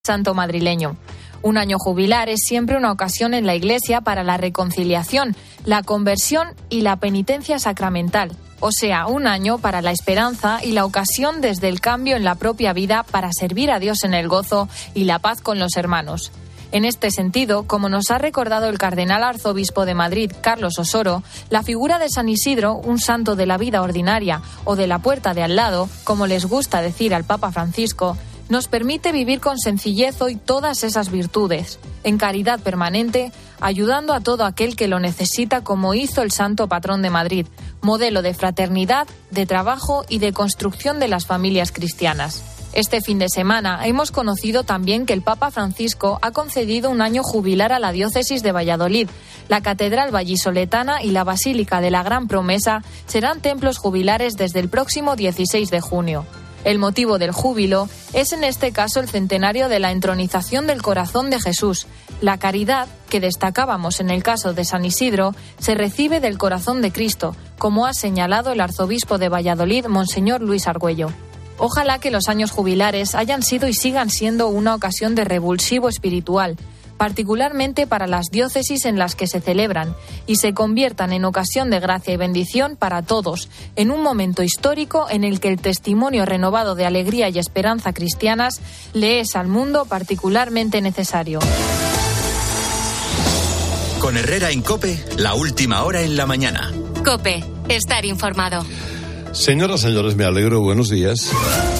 santo madrileño. Un año jubilar es siempre una ocasión en la Iglesia para la reconciliación, la conversión y la penitencia sacramental. O sea, un año para la esperanza y la ocasión desde el cambio en la propia vida para servir a Dios en el gozo y la paz con los hermanos. En este sentido, como nos ha recordado el cardenal arzobispo de Madrid, Carlos Osoro, la figura de San Isidro, un santo de la vida ordinaria o de la puerta de al lado, como les gusta decir al Papa Francisco, nos permite vivir con sencillez hoy todas esas virtudes, en caridad permanente, ayudando a todo aquel que lo necesita, como hizo el santo patrón de Madrid, modelo de fraternidad, de trabajo y de construcción de las familias cristianas. Este fin de semana hemos conocido también que el Papa Francisco ha concedido un año jubilar a la diócesis de Valladolid. La Catedral Vallisoletana y la Basílica de la Gran Promesa serán templos jubilares desde el próximo 16 de junio. El motivo del júbilo es en este caso el centenario de la entronización del corazón de Jesús. La caridad, que destacábamos en el caso de San Isidro, se recibe del corazón de Cristo, como ha señalado el arzobispo de Valladolid, Monseñor Luis Argüello. Ojalá que los años jubilares hayan sido y sigan siendo una ocasión de revulsivo espiritual, particularmente para las diócesis en las que se celebran, y se conviertan en ocasión de gracia y bendición para todos, en un momento histórico en el que el testimonio renovado de alegría y esperanza cristianas le es al mundo particularmente necesario. Con Herrera en COPE, la última hora en la mañana. COPE, estar informado. Señoras, señores, me alegro, buenos días.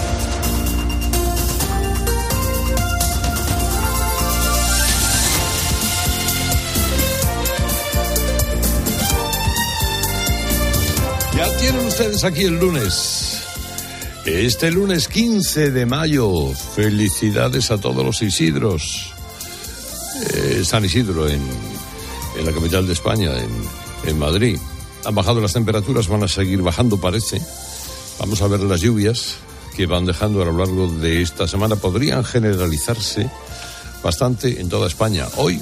Ya tienen ustedes aquí el lunes. Este lunes 15 de mayo. Felicidades a todos los Isidros. San Isidro en la capital de España, en Madrid. Han bajado las temperaturas, van a seguir bajando, parece. Vamos a ver las lluvias que van dejando a lo largo de esta semana. Podrían generalizarse bastante en toda España. Hoy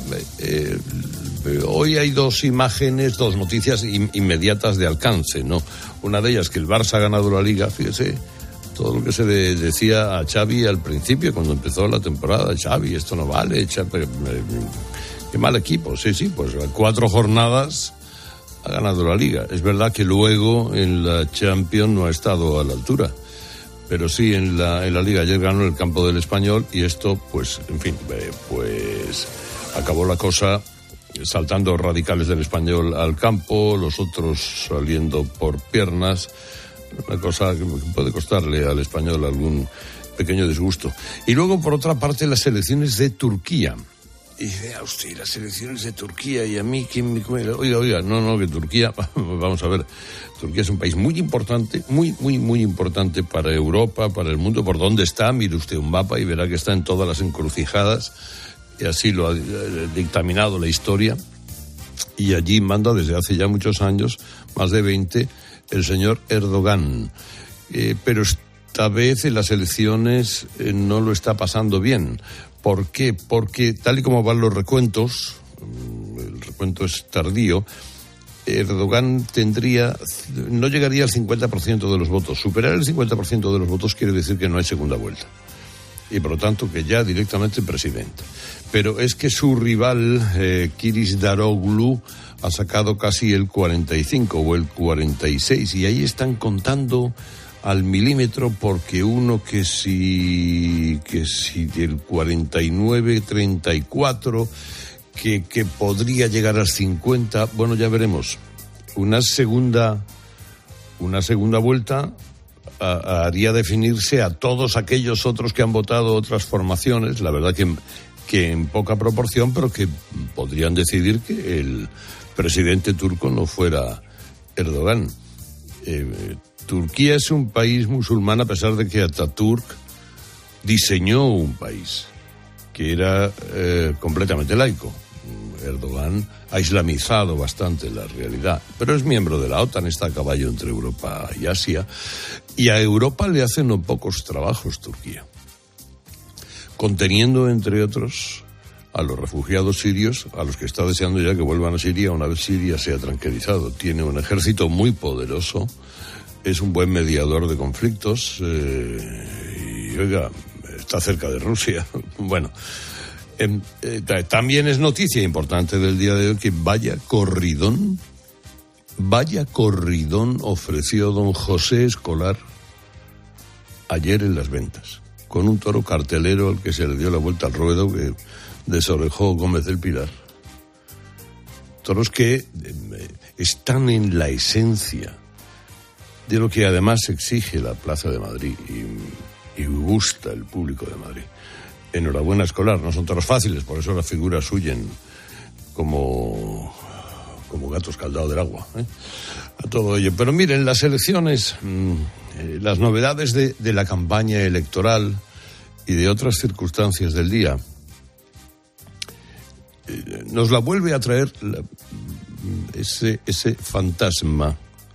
hay dos imágenes, dos noticias inmediatas de alcance, ¿no? Una de ellas, que el Barça ha ganado la Liga. Fíjese todo lo que se le decía a Xavi al principio, cuando empezó la temporada. Xavi, esto no vale, Xavi, qué mal equipo. Sí, pues 4 jornadas ha ganado la Liga. Es verdad que luego en la Champions no ha estado a la altura, pero sí en la Liga. Ayer ganó el campo del Español y esto, pues, en fin, pues acabó la cosa saltando radicales del Español al campo, los otros saliendo por piernas, una cosa que puede costarle al Español algún pequeño disgusto. Y luego, por otra parte, las elecciones de Turquía. Y dice, usted, las elecciones de Turquía, y a mí, ¿quién me cuela? Oiga, no, que Turquía, vamos a ver, Turquía es un país muy importante, muy importante para Europa, para el mundo. ¿Por dónde está? Mire usted un mapa y verá que está en todas las encrucijadas, y así lo ha dictaminado la historia. Y allí manda desde hace ya muchos años, más de 20, el señor Erdogan. Pero esta vez en las elecciones no lo está pasando bien. ¿Por qué? Porque tal y como van los recuentos, el recuento es tardío, Erdogan no llegaría al 50% de los votos. Superar el 50% de los votos quiere decir que no hay segunda vuelta. Y por lo tanto que ya directamente presidente. Pero es que su rival, Kılıçdaroğlu, ha sacado casi el 45 o el 46, y ahí están contando al milímetro, porque uno que si el 49, 34, que podría llegar al 50, bueno, ya veremos. Una segunda vuelta haría definirse a todos aquellos otros que han votado otras formaciones, la verdad que en poca proporción, pero que podrían decidir que el presidente turco no fuera Erdogan. Turquía es un país musulmán, a pesar de que Atatürk diseñó un país que era completamente laico. Erdogan ha islamizado bastante la realidad, pero es miembro de la OTAN, está a caballo entre Europa y Asia, y a Europa le hace no pocos trabajos Turquía, conteniendo, entre otros, a los refugiados sirios, a los que está deseando ya que vuelvan a Siria una vez Siria sea tranquilizado. Tiene un ejército muy poderoso, es un buen mediador de conflictos, y oiga, está cerca de Rusia. Bueno, también es noticia importante del día de hoy que vaya corridón ofreció don José Escolar ayer en Las Ventas, con un toro cartelero al que se le dio la vuelta al ruedo, que desorejó Gómez del Pilar. Toros que están en la esencia de lo que además exige la Plaza de Madrid y gusta el público de Madrid. Enhorabuena, Escolar, no son toros fáciles, por eso las figuras huyen como gatos caldados del agua, a todo ello. Pero miren, las elecciones, las novedades de la campaña electoral y de otras circunstancias del día, nos la vuelve a traer ese fantasma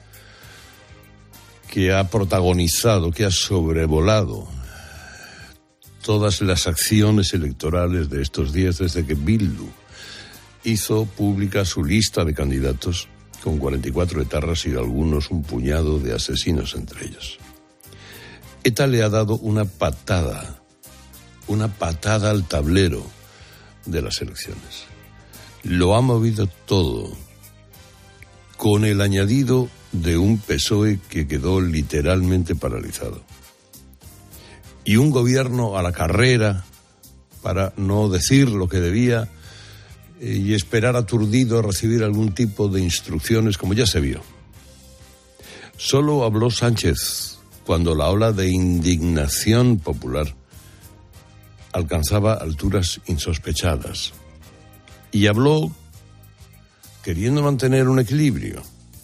que ha protagonizado, que ha sobrevolado todas las acciones electorales de estos días desde que Bildu hizo pública su lista de candidatos con 44 etarras y algunos un puñado de asesinos entre ellos. ETA le ha dado una patada al tablero de las elecciones. Lo ha movido todo, con el añadido de un PSOE que quedó literalmente paralizado. Y un gobierno a la carrera para no decir lo que debía y esperar aturdido a recibir algún tipo de instrucciones, como ya se vio. Solo habló Sánchez cuando la ola de indignación popular alcanzaba alturas insospechadas. Y habló queriendo mantener un equilibrio.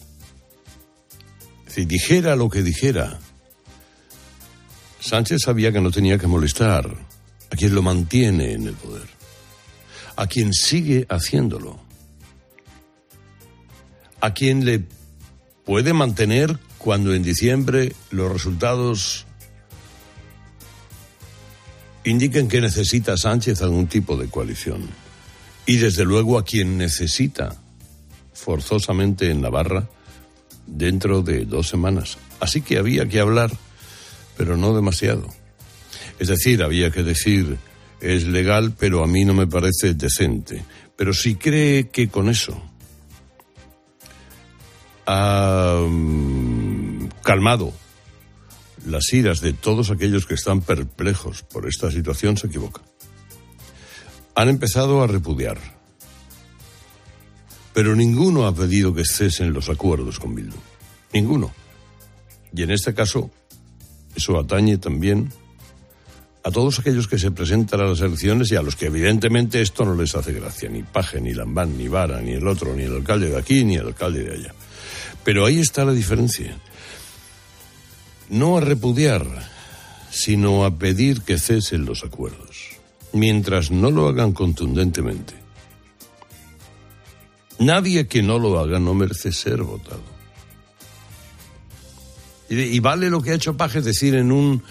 Es decir, dijera lo que dijera, Sánchez sabía que no tenía que molestar a quien lo mantiene en el poder, a quien sigue haciéndolo, a quien le puede mantener cuando en diciembre los resultados indiquen que necesita Sánchez algún tipo de coalición. Y desde luego a quien necesita forzosamente en Navarra dentro de 2 semanas. Así que había que hablar, pero no demasiado. Es decir, había que decir, es legal, pero a mí no me parece decente. Pero si cree que con eso ha calmado las iras de todos aquellos que están perplejos por esta situación, se equivoca. Han empezado a repudiar, pero ninguno ha pedido que cesen los acuerdos con Bildu. Ninguno. Y en este caso, eso atañe también a todos aquellos que se presentan a las elecciones y a los que evidentemente esto no les hace gracia. Ni Paje, ni Lambán, ni Vara, ni el otro, ni el alcalde de aquí, ni el alcalde de allá. Pero ahí está la diferencia. No a repudiar, sino a pedir que cesen los acuerdos. Mientras no lo hagan contundentemente, nadie que no lo haga no merece ser votado. Y vale lo que ha hecho Paje decir en un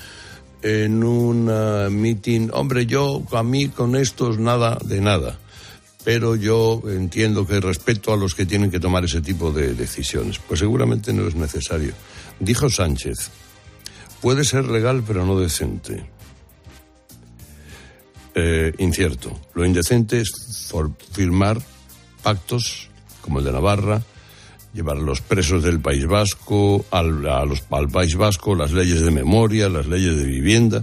meeting, hombre, a mí con estos nada de nada, pero yo entiendo que respeto a los que tienen que tomar ese tipo de decisiones. Pues seguramente no es necesario. Dijo Sánchez, puede ser legal pero no decente. Incierto. Lo indecente es firmar pactos como el de Navarra, llevar a los presos del País Vasco, al País Vasco, las leyes de memoria, las leyes de vivienda,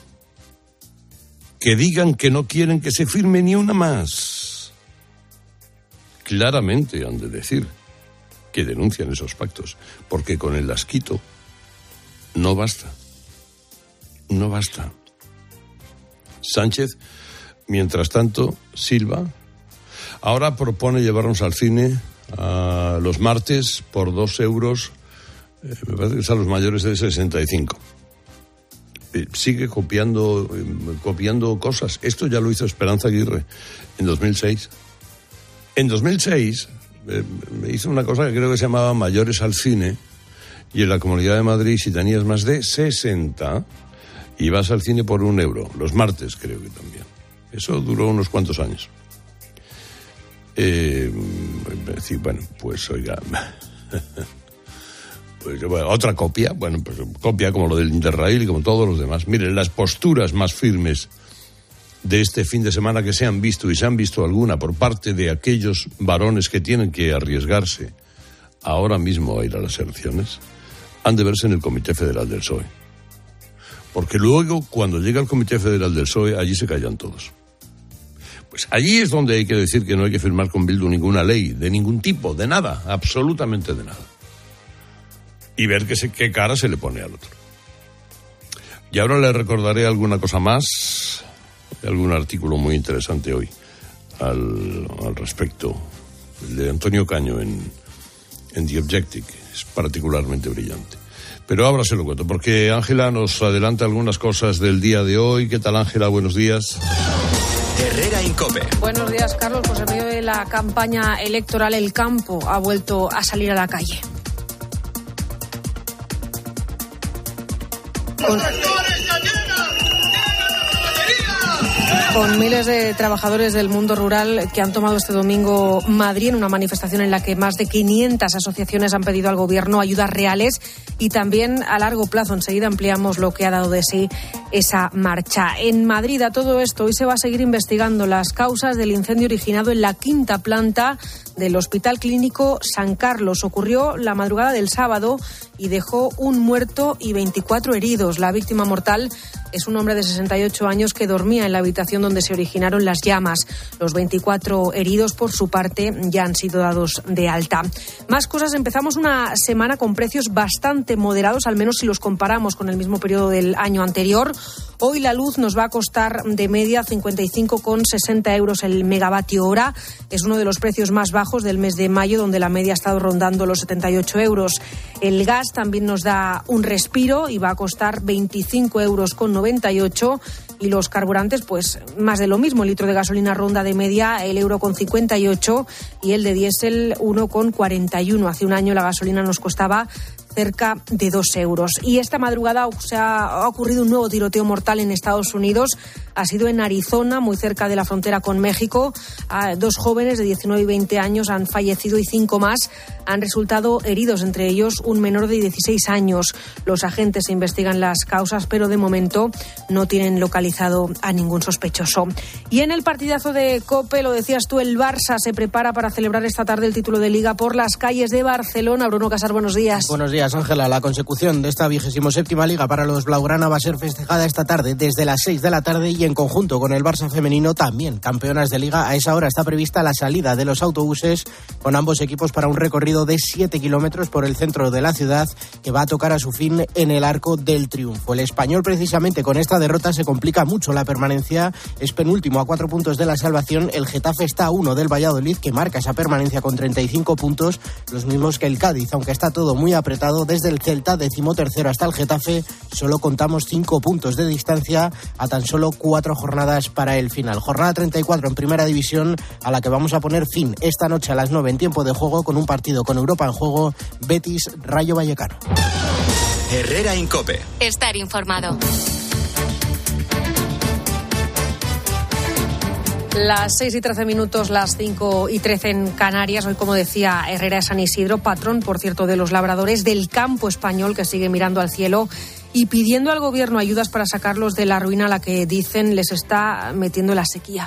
que digan que no quieren que se firme ni una más. Claramente han de decir que denuncian esos pactos, porque con el asquito no basta. No basta. Sánchez, mientras tanto, silba. Ahora propone llevarnos al cine a los martes por 2 euros, me parece que es a los mayores de 65. Sigue copiando cosas. Esto ya lo hizo Esperanza Aguirre en 2006. En 2006 hizo una cosa que creo que se llamaba Mayores al Cine, y en la Comunidad de Madrid, si tenías más de 60, ibas al cine por 1 euro. Los martes creo que también. Eso duró unos cuantos años. Decir, bueno, pues oiga, Pues otra copia, pues copia como lo del Interrail y como todos los demás. Miren, las posturas más firmes de este fin de semana que se han visto, y se han visto alguna por parte de aquellos varones que tienen que arriesgarse ahora mismo a ir a las elecciones, han de verse en el Comité Federal del PSOE. Porque luego, cuando llega el Comité Federal del PSOE, allí se callan todos. Pues allí es donde hay que decir que no hay que firmar con Bildu ninguna ley, de ningún tipo, de nada, absolutamente de nada. Y ver qué cara se le pone al otro. Y ahora le recordaré alguna cosa más, algún artículo muy interesante hoy al respecto, el de Antonio Caño en The Objective, es particularmente brillante. Pero ahora se lo cuento, porque Ángela nos adelanta algunas cosas del día de hoy. ¿Qué tal, Ángela? Buenos días. Herrera Incope. Buenos días, Carlos. Pues en medio de la campaña electoral, el campo ha vuelto a salir a la calle. Con miles de trabajadores del mundo rural que han tomado este domingo Madrid en una manifestación en la que más de 500 asociaciones han pedido al gobierno ayudas reales y también a largo plazo. Enseguida ampliamos lo que ha dado de sí esa marcha. En Madrid, a todo esto, hoy se va a seguir investigando las causas del incendio originado en la 5ª planta del Hospital Clínico San Carlos. Ocurrió la madrugada del sábado y dejó un muerto y 24 heridos. La víctima mortal es un hombre de 68 años que dormía en la habitación donde se originaron las llamas. Los 24 heridos, por su parte, ya han sido dados de alta. Más cosas. Empezamos una semana con precios bastante moderados, al menos si los comparamos con el mismo periodo del año anterior. Hoy la luz nos va a costar de media 55,60 euros el megavatio hora. Es uno de los precios más bajos del mes de mayo, donde la media ha estado rondando los 78 euros. El gas también nos da un respiro y va a costar 25,98 euros. Y los carburantes, pues más de lo mismo. El litro de gasolina ronda de media el 1,58 y el de diésel 1,41. Hace un año la gasolina nos costaba cerca de 2 euros. Y esta madrugada ha ocurrido un nuevo tiroteo mortal en Estados Unidos. Ha sido en Arizona, muy cerca de la frontera con México. 2 jóvenes de 19 y 20 años han fallecido y 5 más han resultado heridos, entre ellos un menor de 16 años. Los agentes investigan las causas, pero de momento no tienen localizado a ningún sospechoso. Y en el partidazo de COPE, lo decías tú, el Barça se prepara para celebrar esta tarde el título de Liga por las calles de Barcelona. Bruno Casar, buenos días. Buenos días, Ángela. La consecución de esta 27ª Liga para los blaugrana va a ser festejada esta tarde desde las 6 de la tarde y en conjunto con el Barça femenino, también campeonas de Liga. A esa hora está prevista la salida de los autobuses con ambos equipos para un recorrido de 7 kilómetros por el centro de la ciudad que va a tocar a su fin en el Arco del Triunfo. El Español, precisamente con esta derrota, se complica mucho la permanencia. Es penúltimo a 4 puntos de la salvación. El Getafe está a 1 del Valladolid, que marca esa permanencia con 35 puntos, los mismos que el Cádiz. Aunque está todo muy apretado, desde el Celta, 13º, hasta el Getafe, solo contamos 5 puntos de distancia a tan solo 4 jornadas para el final. Jornada 34 en Primera División, a la que vamos a poner fin esta noche a las 9 en tiempo de juego, con un partido con Europa en juego, Betis-Rayo Vallecano. Herrera Incope. Estar informado. Las 6:13, las 5:13 en Canarias. Hoy, como decía, Herrera de San Isidro, patrón, por cierto, de los labradores del campo español, que sigue mirando al cielo y pidiendo al gobierno ayudas para sacarlos de la ruina a la que dicen les está metiendo la sequía.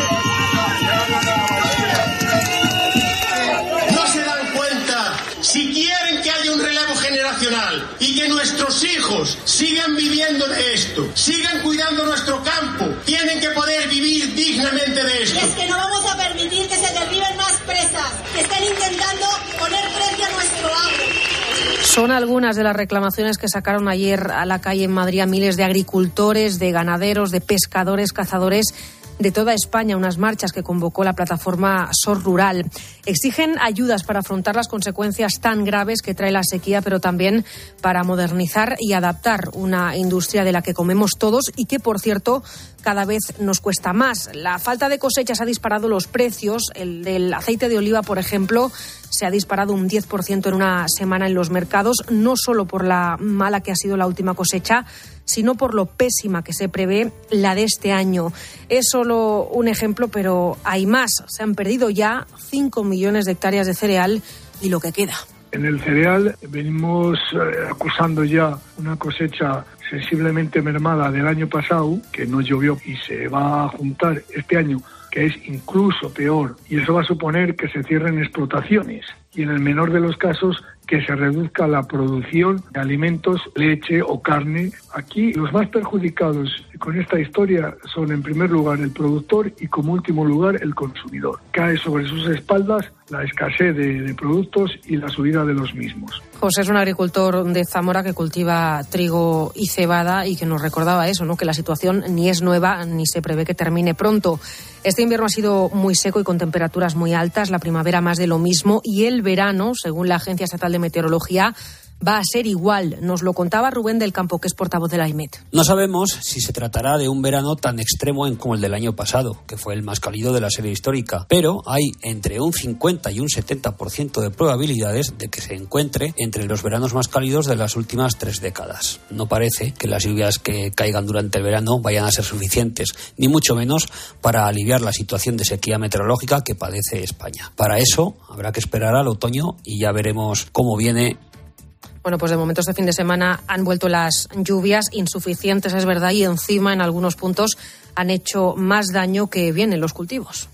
No se dan cuenta. Si quieren que haya un relevo generacional y que nuestros hijos sigan viviendo de esto, sigan cuidando nuestro campo, tienen que poder vivir dignamente de esto. Y es que no vamos a permitir que se derriben más presas, que estén intentando poner precio a nuestro agro. Son algunas de las reclamaciones que sacaron ayer a la calle en Madrid a miles de agricultores, de ganaderos, de pescadores, cazadores de toda España, unas marchas que convocó la plataforma SOR Rural. Exigen ayudas para afrontar las consecuencias tan graves que trae la sequía, pero también para modernizar y adaptar una industria de la que comemos todos y que, por cierto, cada vez nos cuesta más. La falta de cosechas ha disparado los precios. El del aceite de oliva, por ejemplo, se ha disparado un 10% en una semana en los mercados, no solo por la mala que ha sido la última cosecha, sino por lo pésima que se prevé la de este año. Es solo un ejemplo, pero hay más. Se han perdido ya 5 millones de hectáreas de cereal y lo que queda. En el cereal venimos acusando ya una cosecha sensiblemente mermada del año pasado, que no llovió y se va a juntar este año, que es incluso peor, y eso va a suponer que se cierren explotaciones y en el menor de los casos que se reduzca la producción de alimentos, leche o carne. Aquí los más perjudicados con esta historia son en primer lugar el productor y como último lugar el consumidor. Cae sobre sus espaldas la escasez de productos y la subida de los mismos. José es un agricultor de Zamora que cultiva trigo y cebada y que nos recordaba eso, ¿no? Que la situación ni es nueva ni se prevé que termine pronto. Este invierno ha sido muy seco y con temperaturas muy altas, la primavera más de lo mismo y el verano, según la Agencia Estatal de Meteorología, va a ser igual. Nos lo contaba Rubén del Campo, que es portavoz de la AIMET. No sabemos si se tratará de un verano tan extremo como el del año pasado, que fue el más cálido de la serie histórica, pero hay entre un 50 y un 70% de probabilidades de que se encuentre entre los veranos más cálidos de las últimas 3 décadas. No parece que las lluvias que caigan durante el verano vayan a ser suficientes, ni mucho menos para aliviar la situación de sequía meteorológica que padece España. Para eso habrá que esperar al otoño y ya veremos cómo viene. Bueno, pues de momento este fin de semana han vuelto las lluvias insuficientes, es verdad, y encima en algunos puntos han hecho más daño que bien en los cultivos.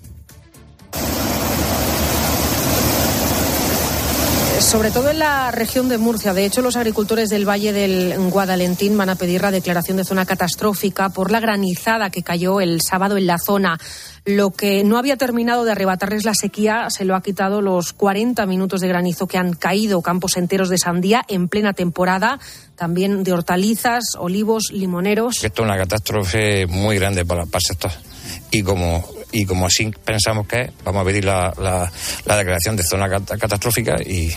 Sobre todo en la región de Murcia. De hecho, los agricultores del Valle del Guadalentín van a pedir la declaración de zona catastrófica por la granizada que cayó el sábado en la zona. Lo que no había terminado de arrebatarles la sequía se lo ha quitado los 40 minutos de granizo que han caído. Campos enteros de sandía en plena temporada, también de hortalizas, olivos, limoneros. Esto es una catástrofe muy grande para el sector. Y como así pensamos que es, vamos a pedir la declaración de zona catastrófica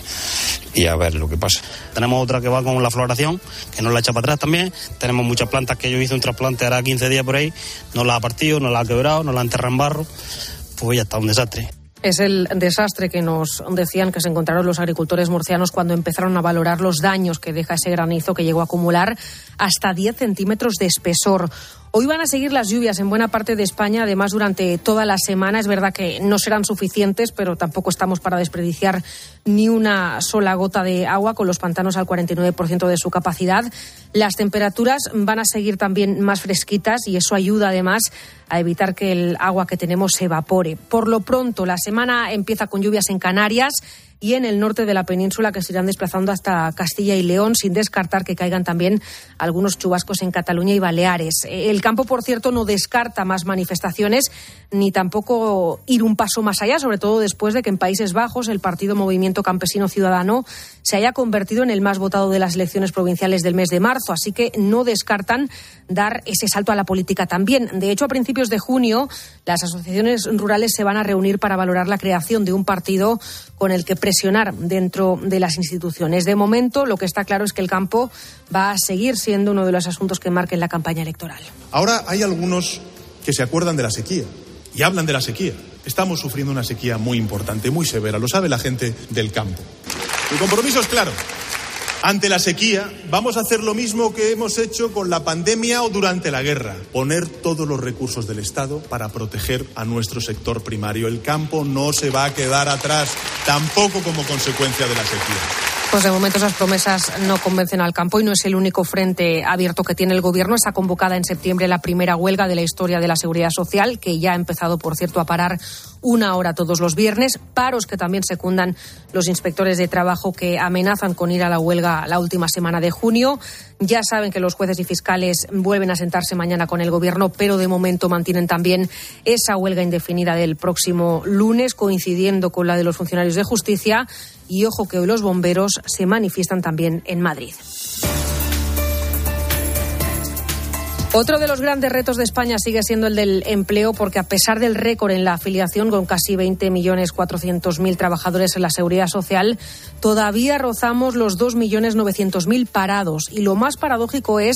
y a ver lo que pasa. Tenemos otra que va con la floración, que nos la echa para atrás también. Tenemos muchas plantas que yo hice un trasplante hará 15 días por ahí, nos la ha partido, nos la ha quebrado, nos la ha enterrado en barro. Pues ya está, un desastre. Es el desastre que nos decían que se encontraron los agricultores murcianos cuando empezaron a valorar los daños que deja ese granizo que llegó a acumular hasta 10 centímetros de espesor. Hoy van a seguir las lluvias en buena parte de España, además durante toda la semana. Es verdad que no serán suficientes, pero tampoco estamos para desperdiciar ni una sola gota de agua, con los pantanos al 49% de su capacidad. Las temperaturas van a seguir también más fresquitas y eso ayuda además a evitar que el agua que tenemos se evapore. Por lo pronto, la semana empieza con lluvias en Canarias y en el norte de la península, que se irán desplazando hasta Castilla y León, sin descartar que caigan también algunos chubascos en Cataluña y Baleares. El campo, por cierto, no descarta más manifestaciones ni tampoco ir un paso más allá, sobre todo después de que en Países Bajos el partido Movimiento Campesino Ciudadano se haya convertido en el más votado de las elecciones provinciales del mes de marzo. Así que no descartan dar ese salto a la política también. De hecho, a principios de junio, las asociaciones rurales se van a reunir para valorar la creación de un partido con el que presionar dentro de las instituciones. De momento, lo que está claro es que el campo va a seguir siendo uno de los asuntos que marquen la campaña electoral. Ahora hay algunos que se acuerdan de la sequía y hablan de la sequía. Estamos sufriendo una sequía muy importante, muy severa, lo sabe la gente del campo. El compromiso es claro. Ante la sequía, vamos a hacer lo mismo que hemos hecho con la pandemia o durante la guerra. Poner todos los recursos del Estado para proteger a nuestro sector primario. El campo no se va a quedar atrás, tampoco como consecuencia de la sequía. Pues de momento esas promesas no convencen al campo y no es el único frente abierto que tiene el Gobierno. Está convocada en septiembre la primera huelga de la historia de la Seguridad Social, que ya ha empezado, por cierto, a parar 1 hora todos los viernes. Paros que también secundan los inspectores de trabajo, que amenazan con ir a la huelga la última semana de junio. Ya saben que los jueces y fiscales vuelven a sentarse mañana con el Gobierno, pero de momento mantienen también esa huelga indefinida del próximo lunes, coincidiendo con la de los funcionarios de justicia. Y ojo que hoy los bomberos se manifiestan también en Madrid. Otro de los grandes retos de España sigue siendo el del empleo, porque a pesar del récord en la afiliación, con casi 20.400.000 trabajadores en la Seguridad Social, todavía rozamos los 2.900.000 parados. Y lo más paradójico es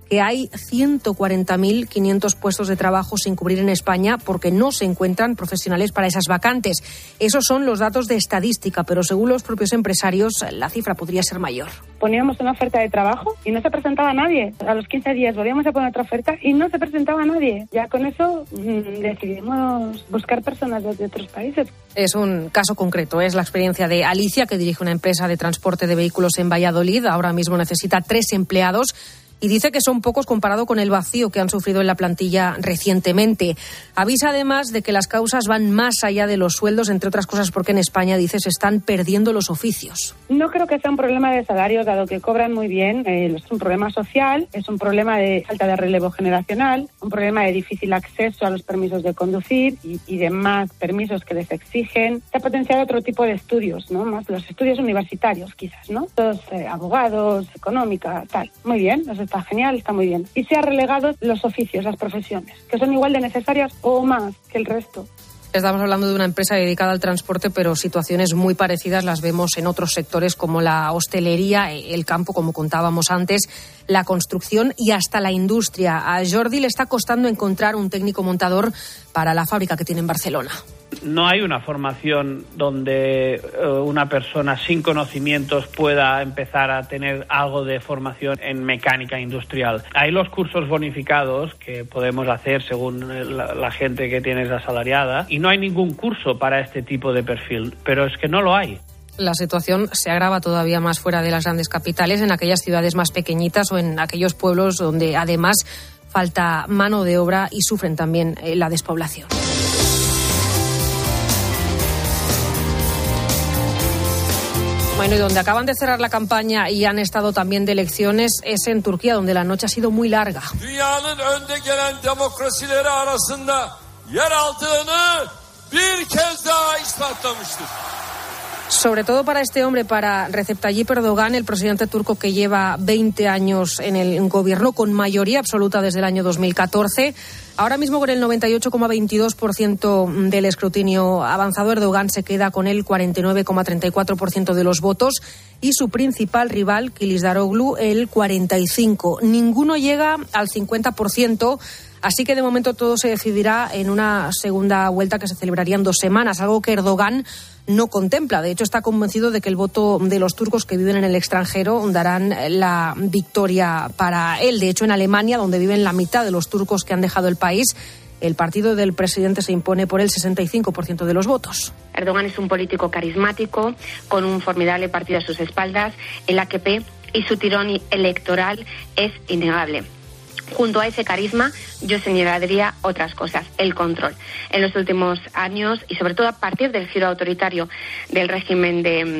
que hay 140.500 puestos de trabajo sin cubrir en España porque no se encuentran profesionales para esas vacantes. Esos son los datos de estadística, pero según los propios empresarios, la cifra podría ser mayor. Poníamos una oferta de trabajo y no se presentaba nadie. A los 15 días volvíamos a poner otra oferta y no se presentaba nadie. Ya con eso decidimos buscar personas de otros países. Es un caso concreto, es la experiencia de Alicia, que dirige una empresa de transporte de vehículos en Valladolid. Ahora mismo necesita 3 empleados. Y dice que son pocos comparado con el vacío que han sufrido en la plantilla recientemente. Avisa además de que las causas van más allá de los sueldos, entre otras cosas porque en España, dice, se están perdiendo los oficios. No creo que sea un problema de salarios, dado que cobran muy bien. Es un problema social, es un problema de falta de relevo generacional, un problema de difícil acceso a los permisos de conducir y demás permisos que les exigen. Se ha potenciado otro tipo de estudios, ¿no? Más los estudios universitarios, quizás, ¿no? Los abogados, económica, tal. Muy bien, está genial, está muy bien. Y se ha relegado los oficios, las profesiones, que son igual de necesarias o más que el resto. Estamos hablando de una empresa dedicada al transporte, pero situaciones muy parecidas las vemos en otros sectores como la hostelería, el campo, como contábamos antes, la construcción y hasta la industria. A Jordi le está costando encontrar un técnico montador para la fábrica que tiene en Barcelona. No hay una formación donde una persona sin conocimientos pueda empezar a tener algo de formación en mecánica industrial. Hay los cursos bonificados que podemos hacer según la gente que tienes asalariada y no hay ningún curso para este tipo de perfil, pero es que no lo hay. La situación se agrava todavía más fuera de las grandes capitales, en aquellas ciudades más pequeñitas o en aquellos pueblos donde además falta mano de obra y sufren también la despoblación. Bueno, y donde acaban de cerrar la campaña y han estado también de elecciones es en Turquía, donde la noche ha sido muy larga. Sobre todo para este hombre, para Recep Tayyip Erdogan, el presidente turco que lleva 20 años en el gobierno con mayoría absoluta desde el año 2014. Ahora mismo con el 98,22% del escrutinio avanzado, Erdogan se queda con el 49,34% de los votos y su principal rival, Kılıçdaroğlu, el 45%. Ninguno llega al 50%. Así que de momento todo se decidirá en una segunda vuelta que se celebraría en 2 semanas, algo que Erdogan no contempla. De hecho, está convencido de que el voto de los turcos que viven en el extranjero darán la victoria para él. De hecho, en Alemania, donde viven la mitad de los turcos que han dejado el país, el partido del presidente se impone por el 65% de los votos. Erdogan es un político carismático, con un formidable partido a sus espaldas. El AKP y su tirón electoral es innegable. Junto a ese carisma, yo señalaría otras cosas, el control. En los últimos años, y sobre todo a partir del giro autoritario del régimen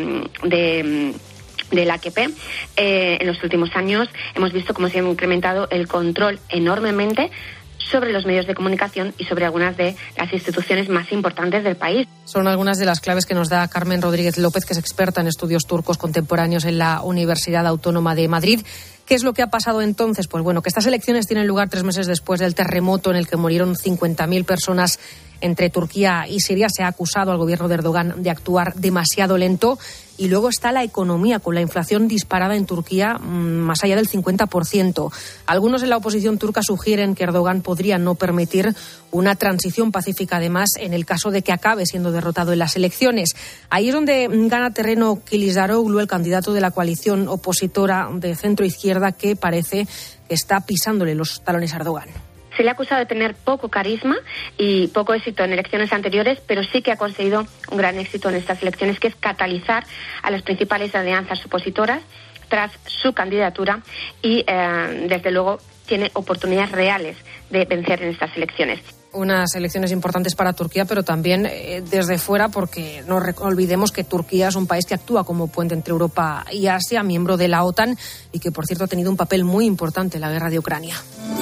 del AKP, en los últimos años hemos visto cómo se ha incrementado el control enormemente sobre los medios de comunicación y sobre algunas de las instituciones más importantes del país. Son algunas de las claves que nos da Carmen Rodríguez López, que es experta en estudios turcos contemporáneos en la Universidad Autónoma de Madrid. ¿Qué es lo que ha pasado entonces? Pues bueno, que estas elecciones tienen lugar 3 meses después del terremoto en el que murieron 50.000 personas entre Turquía y Siria. Se ha acusado al gobierno de Erdogan de actuar demasiado lento. Y luego está la economía, con la inflación disparada en Turquía más allá del 50%. Algunos en la oposición turca sugieren que Erdogan podría no permitir una transición pacífica, además, en el caso de que acabe siendo derrotado en las elecciones. Ahí es donde gana terreno Kılıçdaroğlu, el candidato de la coalición opositora de centro-izquierda, que parece que está pisándole los talones a Erdogan. Se le ha acusado de tener poco carisma y poco éxito en elecciones anteriores, pero sí que ha conseguido un gran éxito en estas elecciones, que es catalizar a las principales alianzas opositoras tras su candidatura y, desde luego, tiene oportunidades reales de vencer en estas elecciones. Unas elecciones importantes para Turquía, pero también desde fuera, porque no olvidemos que Turquía es un país que actúa como puente entre Europa y Asia, miembro de la OTAN y que, por cierto, ha tenido un papel muy importante en la guerra de Ucrania.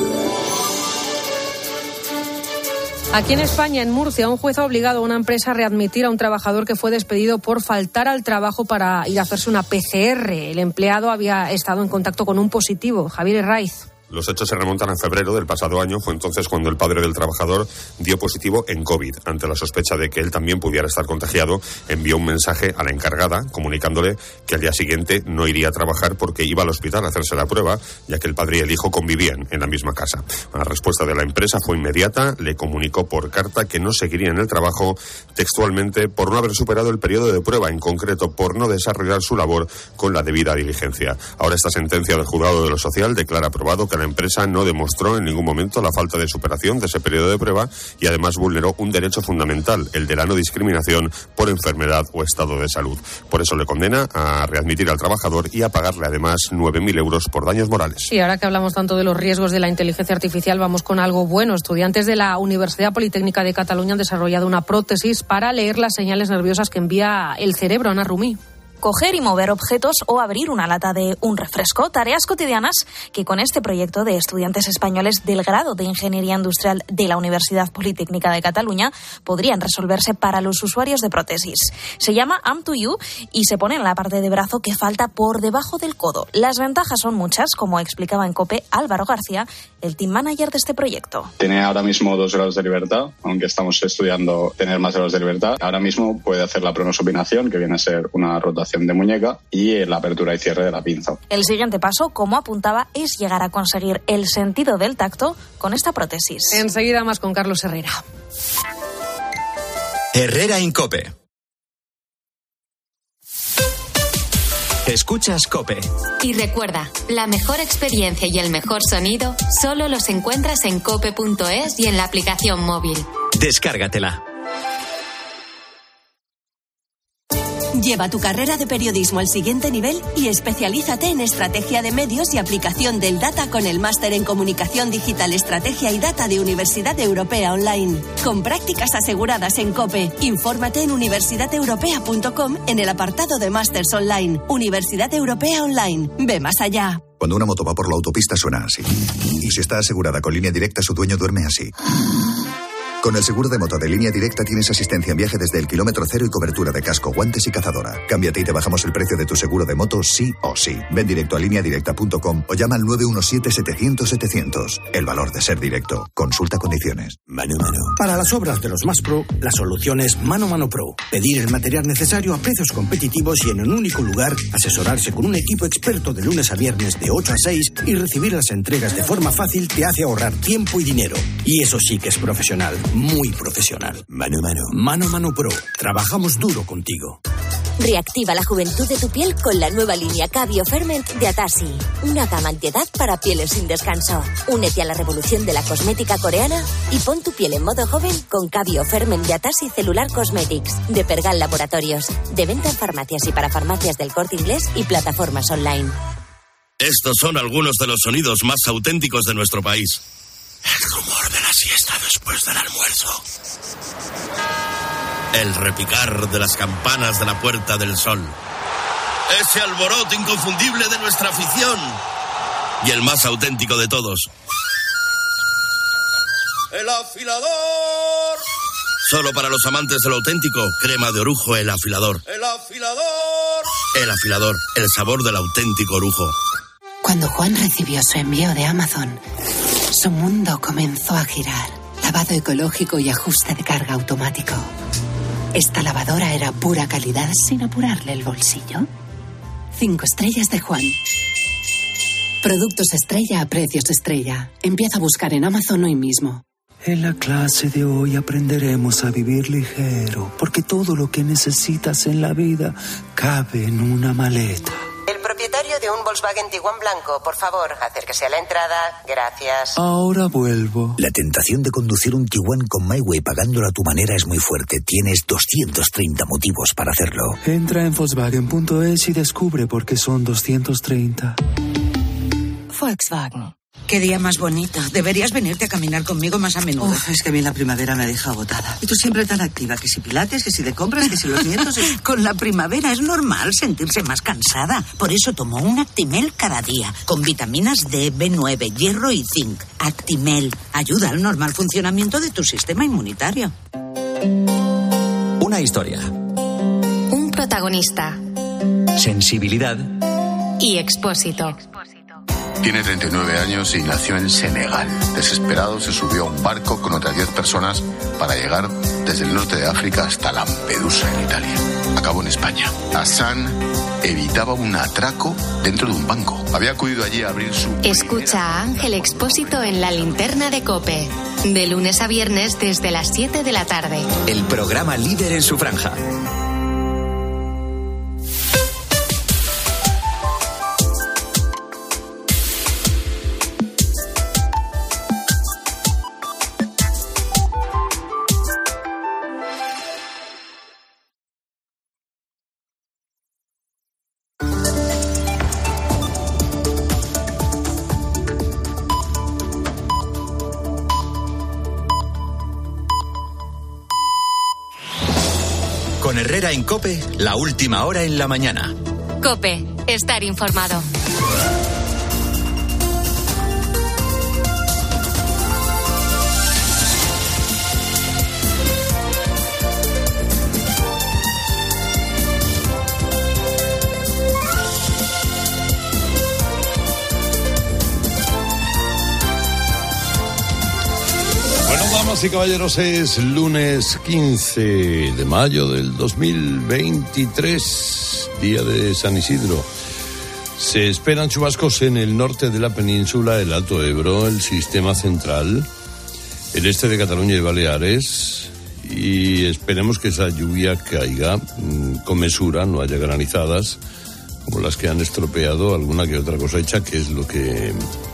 Aquí en España, en Murcia, un juez ha obligado a una empresa a readmitir a un trabajador que fue despedido por faltar al trabajo para ir a hacerse una PCR. El empleado había estado en contacto con un positivo. Javier Herraiz. Los hechos se remontan a febrero del pasado año. Fue entonces cuando el padre del trabajador dio positivo en COVID. Ante la sospecha de que él también pudiera estar contagiado, envió un mensaje a la encargada comunicándole que al día siguiente no iría a trabajar porque iba al hospital a hacerse la prueba, ya que el padre y el hijo convivían en la misma casa. La respuesta de la empresa fue inmediata. Le comunicó por carta que no seguiría en el trabajo, textualmente por no haber superado el periodo de prueba, en concreto por no desarrollar su labor con la debida diligencia. Ahora esta sentencia del juzgado de lo social declara aprobado que la empresa no demostró en ningún momento la falta de superación de ese periodo de prueba y además vulneró un derecho fundamental, el de la no discriminación por enfermedad o estado de salud. Por eso le condena a readmitir al trabajador y a pagarle además 9.000 euros por daños morales. Y ahora que hablamos tanto de los riesgos de la inteligencia artificial, vamos con algo bueno. Estudiantes de la Universidad Politécnica de Cataluña han desarrollado una prótesis para leer las señales nerviosas que envía el cerebro. Ana Rumí. Coger y mover objetos o abrir una lata de un refresco, tareas cotidianas que con este proyecto de estudiantes españoles del grado de Ingeniería Industrial de la Universidad Politécnica de Cataluña podrían resolverse para los usuarios de prótesis. Se llama Arm2U y se pone en la parte de brazo que falta por debajo del codo. Las ventajas son muchas, como explicaba en COPE Álvaro García, el team manager de este proyecto. Tiene ahora mismo 2 grados de libertad, aunque estamos estudiando tener más grados de libertad. Ahora mismo puede hacer la pronosupinación, que viene a ser una rotación de muñeca, y la apertura y cierre de la pinza. El siguiente paso, como apuntaba, es llegar a conseguir el sentido del tacto con esta prótesis. Enseguida más con Carlos Herrera. Herrera en COPE. Escuchas COPE. Y recuerda, la mejor experiencia y el mejor sonido solo los encuentras en cope.es y en la aplicación móvil. Descárgatela. Lleva tu carrera de periodismo al siguiente nivel y especialízate en estrategia de medios y aplicación del data con el máster en Comunicación Digital, Estrategia y Data de Universidad Europea Online. Con prácticas aseguradas en COPE. Infórmate en universidadeuropea.com en el apartado de Másters Online. Universidad Europea Online. Ve más allá. Cuando una moto va por la autopista suena así. Y si está asegurada con Línea Directa, su dueño duerme así. Con el seguro de moto de Línea Directa tienes asistencia en viaje desde el kilómetro cero y cobertura de casco, guantes y cazadora. Cámbiate y te bajamos el precio de tu seguro de moto sí o sí. Ven directo a lineadirecta.com o llama al 917-700-700. El valor de ser directo. Consulta condiciones. Mano a mano. Para las obras de los más pro, la solución es Mano a Mano Pro. Pedir el material necesario a precios competitivos y en un único lugar, asesorarse con un equipo experto de lunes a viernes de 8 a 6 y recibir las entregas de forma fácil te hace ahorrar tiempo y dinero. Y eso sí que es profesional. Muy profesional. Mano a mano. Mano a Mano Pro. Trabajamos duro contigo. Reactiva la juventud de tu piel con la nueva línea Cabio Ferment de Atasi. Una gama antiedad para pieles sin descanso. Únete a la revolución de la cosmética coreana y pon tu piel en modo joven con Cabio Ferment de Atasi Cellular Cosmetics de Pergal Laboratorios. De venta en farmacias y para farmacias del Corte Inglés y plataformas online. Estos son algunos de los sonidos más auténticos de nuestro país. El rumor de la siesta después del almuerzo. El repicar de las campanas de la Puerta del Sol. Ese alboroto inconfundible de nuestra afición. Y el más auténtico de todos. ¡El afilador! Solo para los amantes de lo auténtico, crema de orujo El Afilador. ¡El afilador! El Afilador, el sabor del auténtico orujo. Cuando Juan recibió su envío de Amazon, su mundo comenzó a girar. Lavado ecológico y ajuste de carga automático. Esta lavadora era pura calidad sin apurarle el bolsillo. 5 estrellas de Juan. Productos estrella a precios estrella. Empieza a buscar en Amazon hoy mismo. En la clase de hoy aprenderemos a vivir ligero, porque todo lo que necesitas en la vida cabe en una maleta. El propietario de un Volkswagen Tiguan blanco, por favor, acérquese a la entrada. Gracias. Ahora vuelvo. La tentación de conducir un Tiguan con MyWay pagándolo a tu manera es muy fuerte. Tienes 230 motivos para hacerlo. Entra en Volkswagen.es y descubre por qué son 230. Volkswagen. Qué día más bonito. Deberías venirte a caminar conmigo más a menudo. Uf, es que a mí la primavera me deja agotada. Y tú siempre tan activa, que si pilates, que si de compras, que si los nietos... Con la primavera es normal sentirse más cansada. Por eso tomo un Actimel cada día, con vitaminas D, B9, hierro y zinc. Actimel ayuda al normal funcionamiento de tu sistema inmunitario. Una historia. Un protagonista. Sensibilidad. Y Expósito. Tiene 39 años y nació en Senegal. Desesperado se subió a un barco con otras 10 personas para llegar desde el norte de África hasta Lampedusa, en Italia. Acabó en España. Hassan evitaba un atraco dentro de un banco. Había acudido allí a abrir su... Escucha a Ángel Expósito en La Linterna de COPE. De lunes a viernes desde las 7 de la tarde. El programa líder en su franja. Con Herrera en COPE, la última hora en la mañana. COPE, estar informado. Damas y caballeros, es lunes 15 de mayo del 2023, día de San Isidro. Se esperan chubascos en el norte de la península, el Alto Ebro, el Sistema Central, el este de Cataluña y Baleares, y esperemos que esa lluvia caiga con mesura, no haya granizadas como las que han estropeado alguna que otra cosecha, que es lo que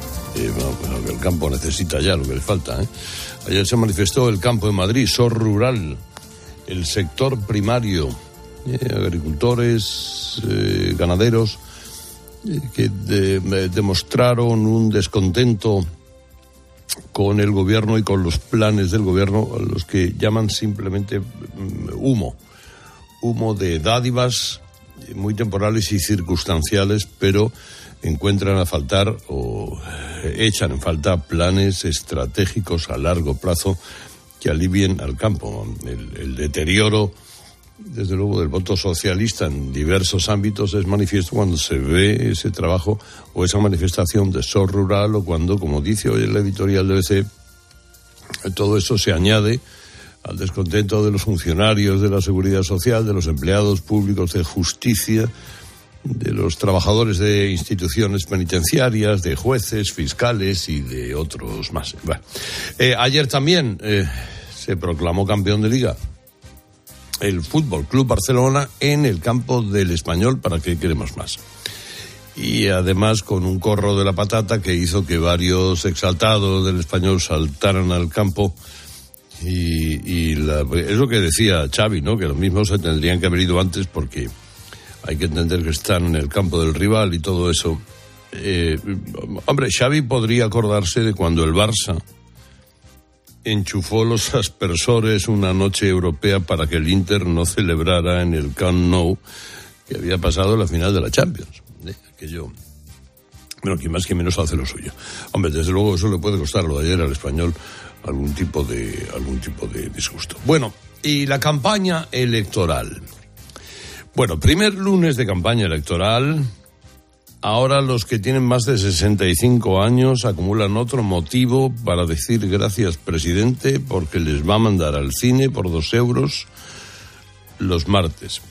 el campo necesita ya, lo que le falta, ¿eh? Ayer se manifestó el campo de Madrid, SOR Rural, el sector primario, agricultores, ganaderos, que demostraron un descontento con el gobierno y con los planes del gobierno, a los que llaman simplemente humo de dádivas muy temporales y circunstanciales, pero encuentran a faltar o echan en falta planes estratégicos a largo plazo que alivien al campo. El deterioro, desde luego, del voto socialista en diversos ámbitos es manifiesto cuando se ve ese trabajo o esa manifestación de SOR Rural, o cuando, como dice hoy en la editorial de ABC, todo eso se añade al descontento de los funcionarios de la Seguridad Social, de los empleados públicos de justicia, de los trabajadores de instituciones penitenciarias, de jueces, fiscales y de otros más. Bueno, ayer también se proclamó campeón de Liga el Fútbol Club Barcelona en el campo del Español. ¿Para qué queremos más? Y además con un corro de la patata que hizo que varios exaltados del Español saltaran al campo. Y es lo que decía Xavi, ¿no? Que los mismos se tendrían que haber ido antes, porque hay que entender que están en el campo del rival y todo eso. Hombre, Xavi podría acordarse de cuando el Barça enchufó los aspersores una noche europea para que el Inter no celebrara en el Camp Nou que había pasado la final de la Champions. Aquello, bueno, quien más que menos hace lo suyo. Hombre, desde luego eso le puede costar lo de ayer al Español algún tipo de disgusto. Bueno, y la campaña electoral. Bueno, primer lunes de campaña electoral. Ahora los que tienen más de 65 años acumulan otro motivo para decir gracias, presidente, porque les va a mandar al cine por 2 euros los martes.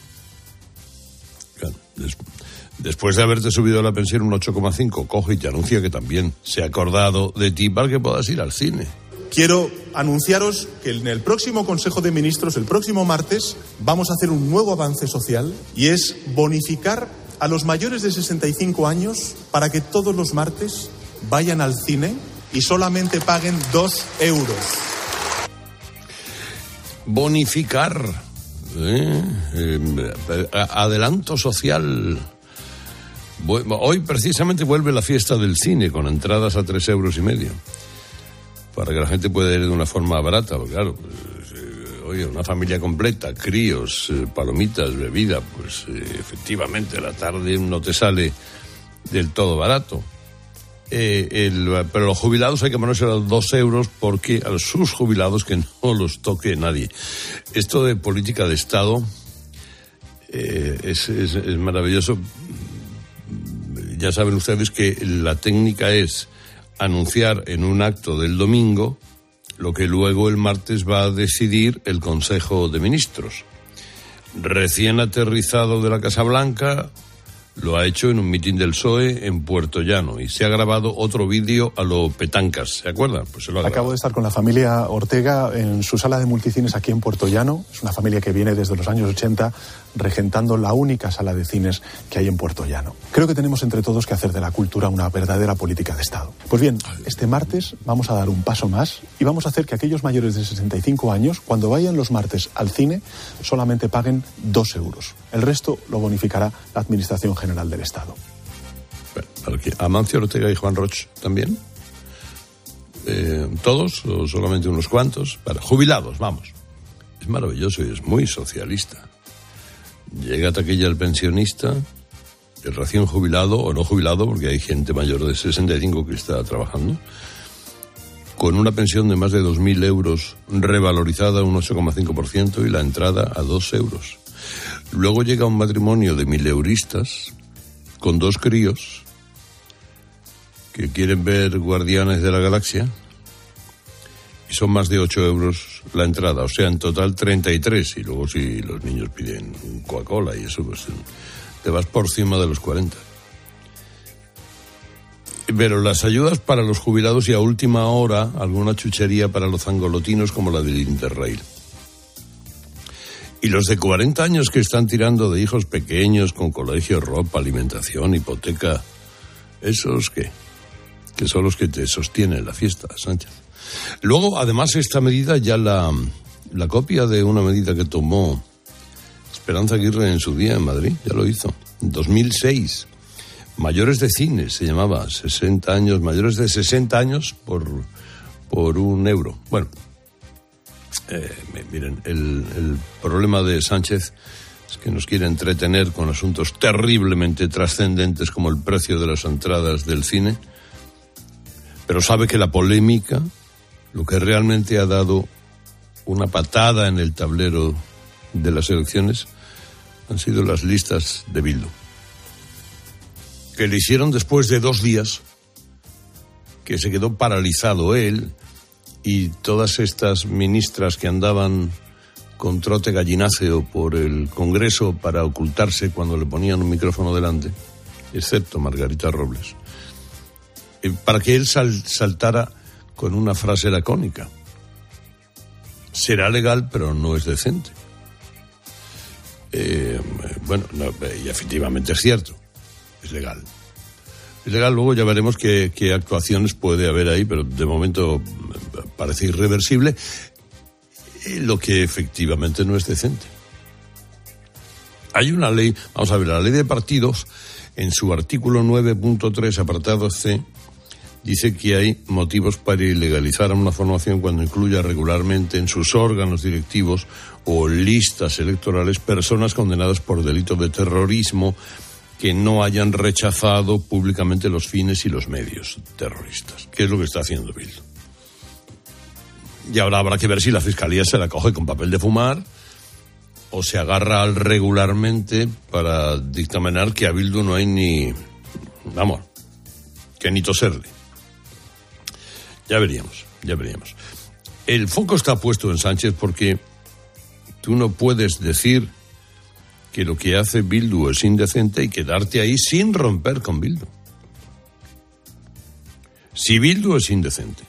Claro, después de haberte subido la pensión un 8,5, coge y te anuncia que también se ha acordado de ti para que puedas ir al cine. Quiero anunciaros que en el próximo Consejo de Ministros, el próximo martes, vamos a hacer un nuevo avance social, y es bonificar a los mayores de 65 años para que todos los martes vayan al cine y solamente paguen 2 euros. Bonificar, adelanto social. Hoy precisamente vuelve la fiesta del cine con entradas a 3,5 euros, para que la gente pueda ir de una forma barata, porque claro, oye, una familia completa, críos, palomitas, bebida, pues efectivamente la tarde no te sale del todo barato. Pero los jubilados hay que ponerse a los 2 euros, porque a sus jubilados que no los toque nadie. Esto de política de Estado es maravilloso. ya saben ustedes que la técnica es anunciar en un acto del domingo lo que luego el martes va a decidir el Consejo de Ministros. Recién aterrizado de la Casa Blanca, lo ha hecho en un mitin del PSOE en Puerto Llano y se ha grabado otro vídeo a lo Petancas, ¿se acuerdan? Pues se lo ha grabado. Acabo de estar con la familia Ortega en su sala de multicines aquí en Puerto Llano. Es una familia que viene desde los años 80 regentando la única sala de cines que hay en Puerto Llano. Creo que tenemos entre todos que hacer de la cultura una verdadera política de Estado. Pues bien, este martes vamos a dar un paso más y vamos a hacer que aquellos mayores de 65 años, cuando vayan los martes al cine, solamente paguen 2 euros. El resto lo bonificará la Administración General del Estado. ¿Amancio Ortega y Juan Roch también? ¿Todos o solamente unos cuantos? Jubilados, vamos. Es maravilloso y es muy socialista. Llega taquilla el pensionista, el recién jubilado o no jubilado, porque hay gente mayor de 65 que está trabajando, con una pensión de más de 2.000 euros, revalorizada un 8,5% y la entrada a 2 euros. Luego llega un matrimonio de 1.000euristas con 2 críos que quieren ver Guardianes de la Galaxia y son más de 8 euros la entrada, o sea, en total 33, y luego si los niños piden Coca-Cola y eso, pues te vas por encima de los 40. Pero las ayudas para los jubilados y a última hora alguna chuchería para los zangolotinos como la del Interrail. Y los de 40 años que están tirando de hijos pequeños con colegio, ropa, alimentación, hipoteca, ¿esos qué? Que son los que te sostienen la fiesta, Sánchez. Luego, además, esta medida ya la copia de una medida que tomó Esperanza Aguirre en su día en Madrid, ya lo hizo, en 2006. Mayores de cine se llamaba, 60 años, mayores de 60 años por 1 euro. Bueno, miren, el problema de Sánchez es que nos quiere entretener con asuntos terriblemente trascendentes como el precio de las entradas del cine, pero sabe que la polémica, lo que realmente ha dado una patada en el tablero de las elecciones, han sido las listas de Bildu, que le hicieron después de 2 días, que se quedó paralizado él y todas estas ministras que andaban con trote gallináceo por el Congreso para ocultarse cuando le ponían un micrófono delante, excepto Margarita Robles, para que él saltara con una frase lacónica: será legal, pero no es decente. Y efectivamente es cierto, es legal. Es legal, luego ya veremos qué actuaciones puede haber ahí, pero de momento parece irreversible, lo que efectivamente no es decente. Hay una ley, vamos a ver, la ley de partidos, en su artículo 9.3, apartado C, dice que hay motivos para ilegalizar a una formación cuando incluya regularmente en sus órganos directivos o listas electorales personas condenadas por delito de terrorismo que no hayan rechazado públicamente los fines y los medios terroristas, que es lo que está haciendo Bildu. Y ahora habrá que ver si la Fiscalía se la coge con papel de fumar o se agarra al regularmente para dictaminar que a Bildu no hay ni, vamos, que ni toserle. Ya veríamos. El foco está puesto en Sánchez porque tú no puedes decir que lo que hace Bildu es indecente y quedarte ahí sin romper con Bildu. Si Bildu es indecente,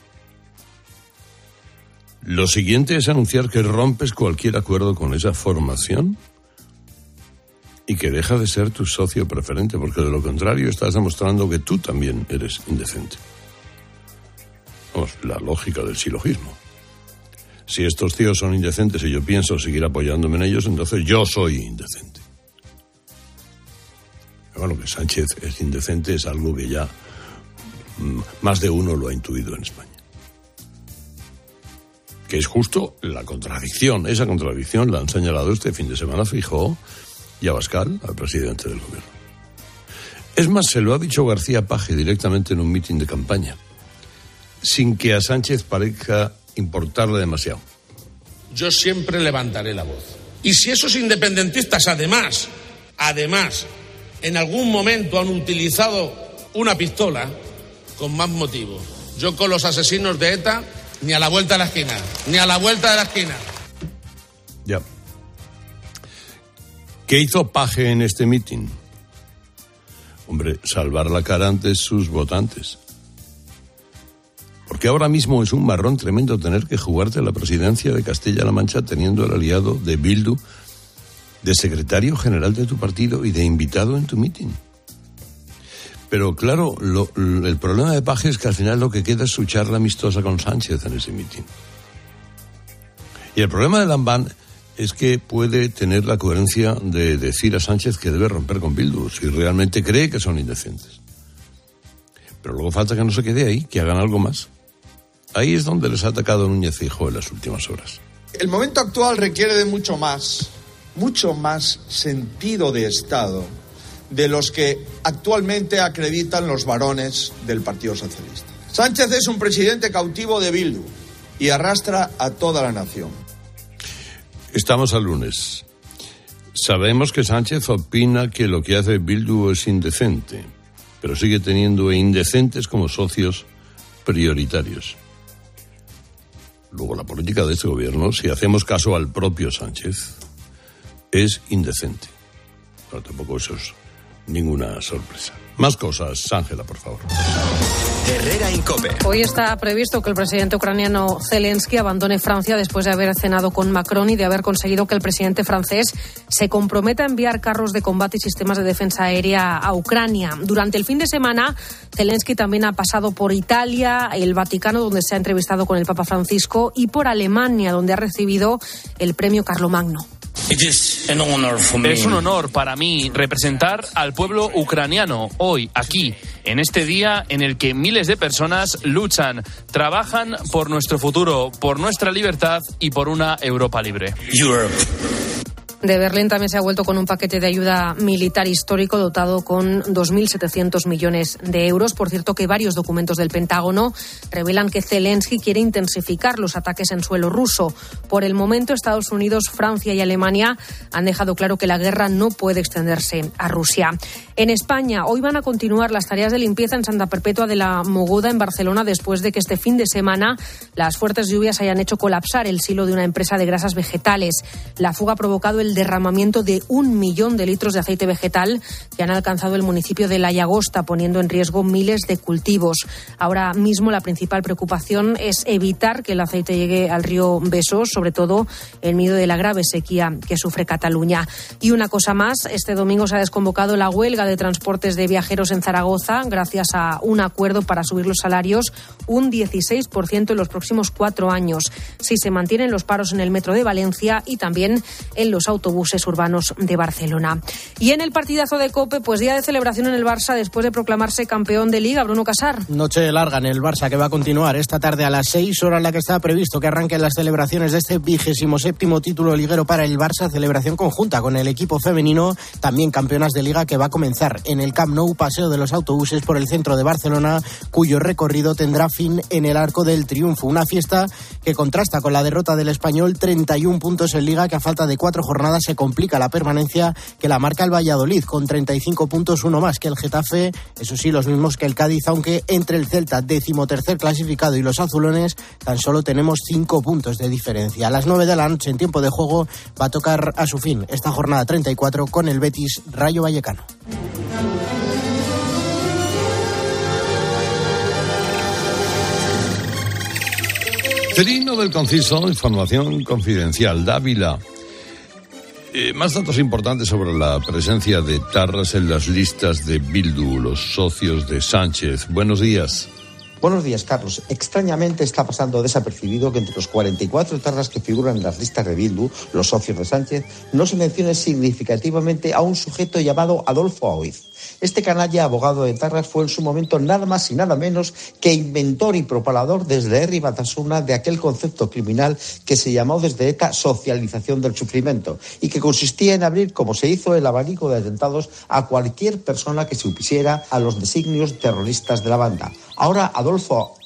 lo siguiente es anunciar que rompes cualquier acuerdo con esa formación y que deja de ser tu socio preferente, porque de lo contrario estás demostrando que tú también eres indecente. Vamos, la lógica del silogismo. Si estos tíos son indecentes y yo pienso seguir apoyándome en ellos, entonces yo soy indecente. Bueno, que Sánchez es indecente es algo que ya más de uno lo ha intuido en España. Que es justo la contradicción. Esa contradicción la han señalado este fin de semana Feijóo y Abascal, al presidente del gobierno. Es más, se lo ha dicho García Paje directamente en un mitin de campaña, sin que a Sánchez parezca importarle demasiado. Yo siempre levantaré la voz. Y si esos independentistas, además, en algún momento han utilizado una pistola, con más motivo. Yo con los asesinos de ETA, ni a la vuelta de la esquina, ni a la vuelta de la esquina. Ya. ¿Qué hizo Paje en este mitin? Hombre, salvar la cara ante sus votantes. Porque ahora mismo es un marrón tremendo tener que jugarte la presidencia de Castilla-La Mancha teniendo al aliado de Bildu de secretario general de tu partido y de invitado en tu mitin. Pero claro, el problema de Paje es que al final lo que queda es su charla amistosa con Sánchez en ese mitin. Y el problema de Lambán es que puede tener la coherencia de decir a Sánchez que debe romper con Bildu si realmente cree que son indecentes. Pero luego falta que no se quede ahí, que hagan algo más. Ahí es donde les ha atacado Núñez Feijóo en las últimas horas. El momento actual requiere de mucho más sentido de Estado de los que actualmente acreditan los varones del Partido Socialista. Sánchez es un presidente cautivo de Bildu y arrastra a toda la nación. Estamos al lunes. Sabemos que Sánchez opina que lo que hace Bildu es indecente, pero sigue teniendo indecentes como socios prioritarios. Luego, la política de este gobierno, si hacemos caso al propio Sánchez, es indecente. Pero tampoco eso es ninguna sorpresa. Más cosas, Ángela, por favor. Herrera Incope. Hoy está previsto que el presidente ucraniano Zelensky abandone Francia después de haber cenado con Macron y de haber conseguido que el presidente francés se comprometa a enviar carros de combate y sistemas de defensa aérea a Ucrania. Durante el fin de semana, Zelensky también ha pasado por Italia, el Vaticano, donde se ha entrevistado con el Papa Francisco, y por Alemania, donde ha recibido el premio Carlomagno. Es un honor para mí representar al pueblo ucraniano hoy, aquí, en este día en el que miles de personas luchan, trabajan por nuestro futuro, por nuestra libertad y por una Europa libre. De Berlín también se ha vuelto con un paquete de ayuda militar histórico dotado con 2.700 millones de euros. Por cierto, que varios documentos del Pentágono revelan que Zelensky quiere intensificar los ataques en suelo ruso. Por el momento, Estados Unidos, Francia y Alemania han dejado claro que la guerra no puede extenderse a Rusia. En España, hoy van a continuar las tareas de limpieza en Santa Perpetua de la Mogoda, en Barcelona, después de que este fin de semana las fuertes lluvias hayan hecho colapsar el silo de una empresa de grasas vegetales. La fuga ha provocado el derramamiento de 1 millón de litros de aceite vegetal que han alcanzado el municipio de La Llagosta, poniendo en riesgo miles de cultivos. Ahora mismo la principal preocupación es evitar que el aceite llegue al río Besós, sobre todo en medio de la grave sequía que sufre Cataluña. Y una cosa más, este domingo se ha desconvocado la huelga de transportes de viajeros en Zaragoza gracias a un acuerdo para subir los salarios un 16% en los próximos 4 años. Si se mantienen los paros en el metro de Valencia y también en los autobuses urbanos de Barcelona. Y en el partidazo de COPE, pues día de celebración en el Barça después de proclamarse campeón de Liga. Bruno Casar. Noche larga en el Barça que va a continuar esta tarde a las 6, hora en la que está previsto que arranquen las celebraciones de este 27º título liguero para el Barça, celebración conjunta con el equipo femenino, también campeonas de Liga, que va a comenzar en el Camp Nou, paseo de los autobuses por el centro de Barcelona, cuyo recorrido tendrá fin en el Arco del Triunfo. Una fiesta que contrasta con la derrota del Español, 31 puntos en Liga, que a falta de 4 jornadas se complica la permanencia, que la marca el Valladolid con 35 puntos, uno más que el Getafe, eso sí, los mismos que el Cádiz, aunque entre el Celta, 13º clasificado, y los azulones tan solo tenemos 5 puntos de diferencia. A las 9 de la noche, en tiempo de juego, va a tocar a su fin esta jornada 34 con el Betis Rayo Vallecano. Trino del Conciso, información confidencial. Dávila. Más datos importantes sobre la presencia de etarras en las listas de Bildu, los socios de Sánchez. Buenos días. Buenos días, Carlos. Extrañamente está pasando desapercibido que entre los 44 etarras que figuran en las listas de Bildu, los socios de Sánchez, no se mencione significativamente a un sujeto llamado Adolfo Aoiz. Este canalla abogado de etarras fue en su momento nada más y nada menos que inventor y propalador desde Herri Batasuna de aquel concepto criminal que se llamó desde ETA socialización del sufrimiento y que consistía en abrir, como se hizo, el abanico de atentados a cualquier persona que se opusiera a los designios terroristas de la banda. Ahora Adolfo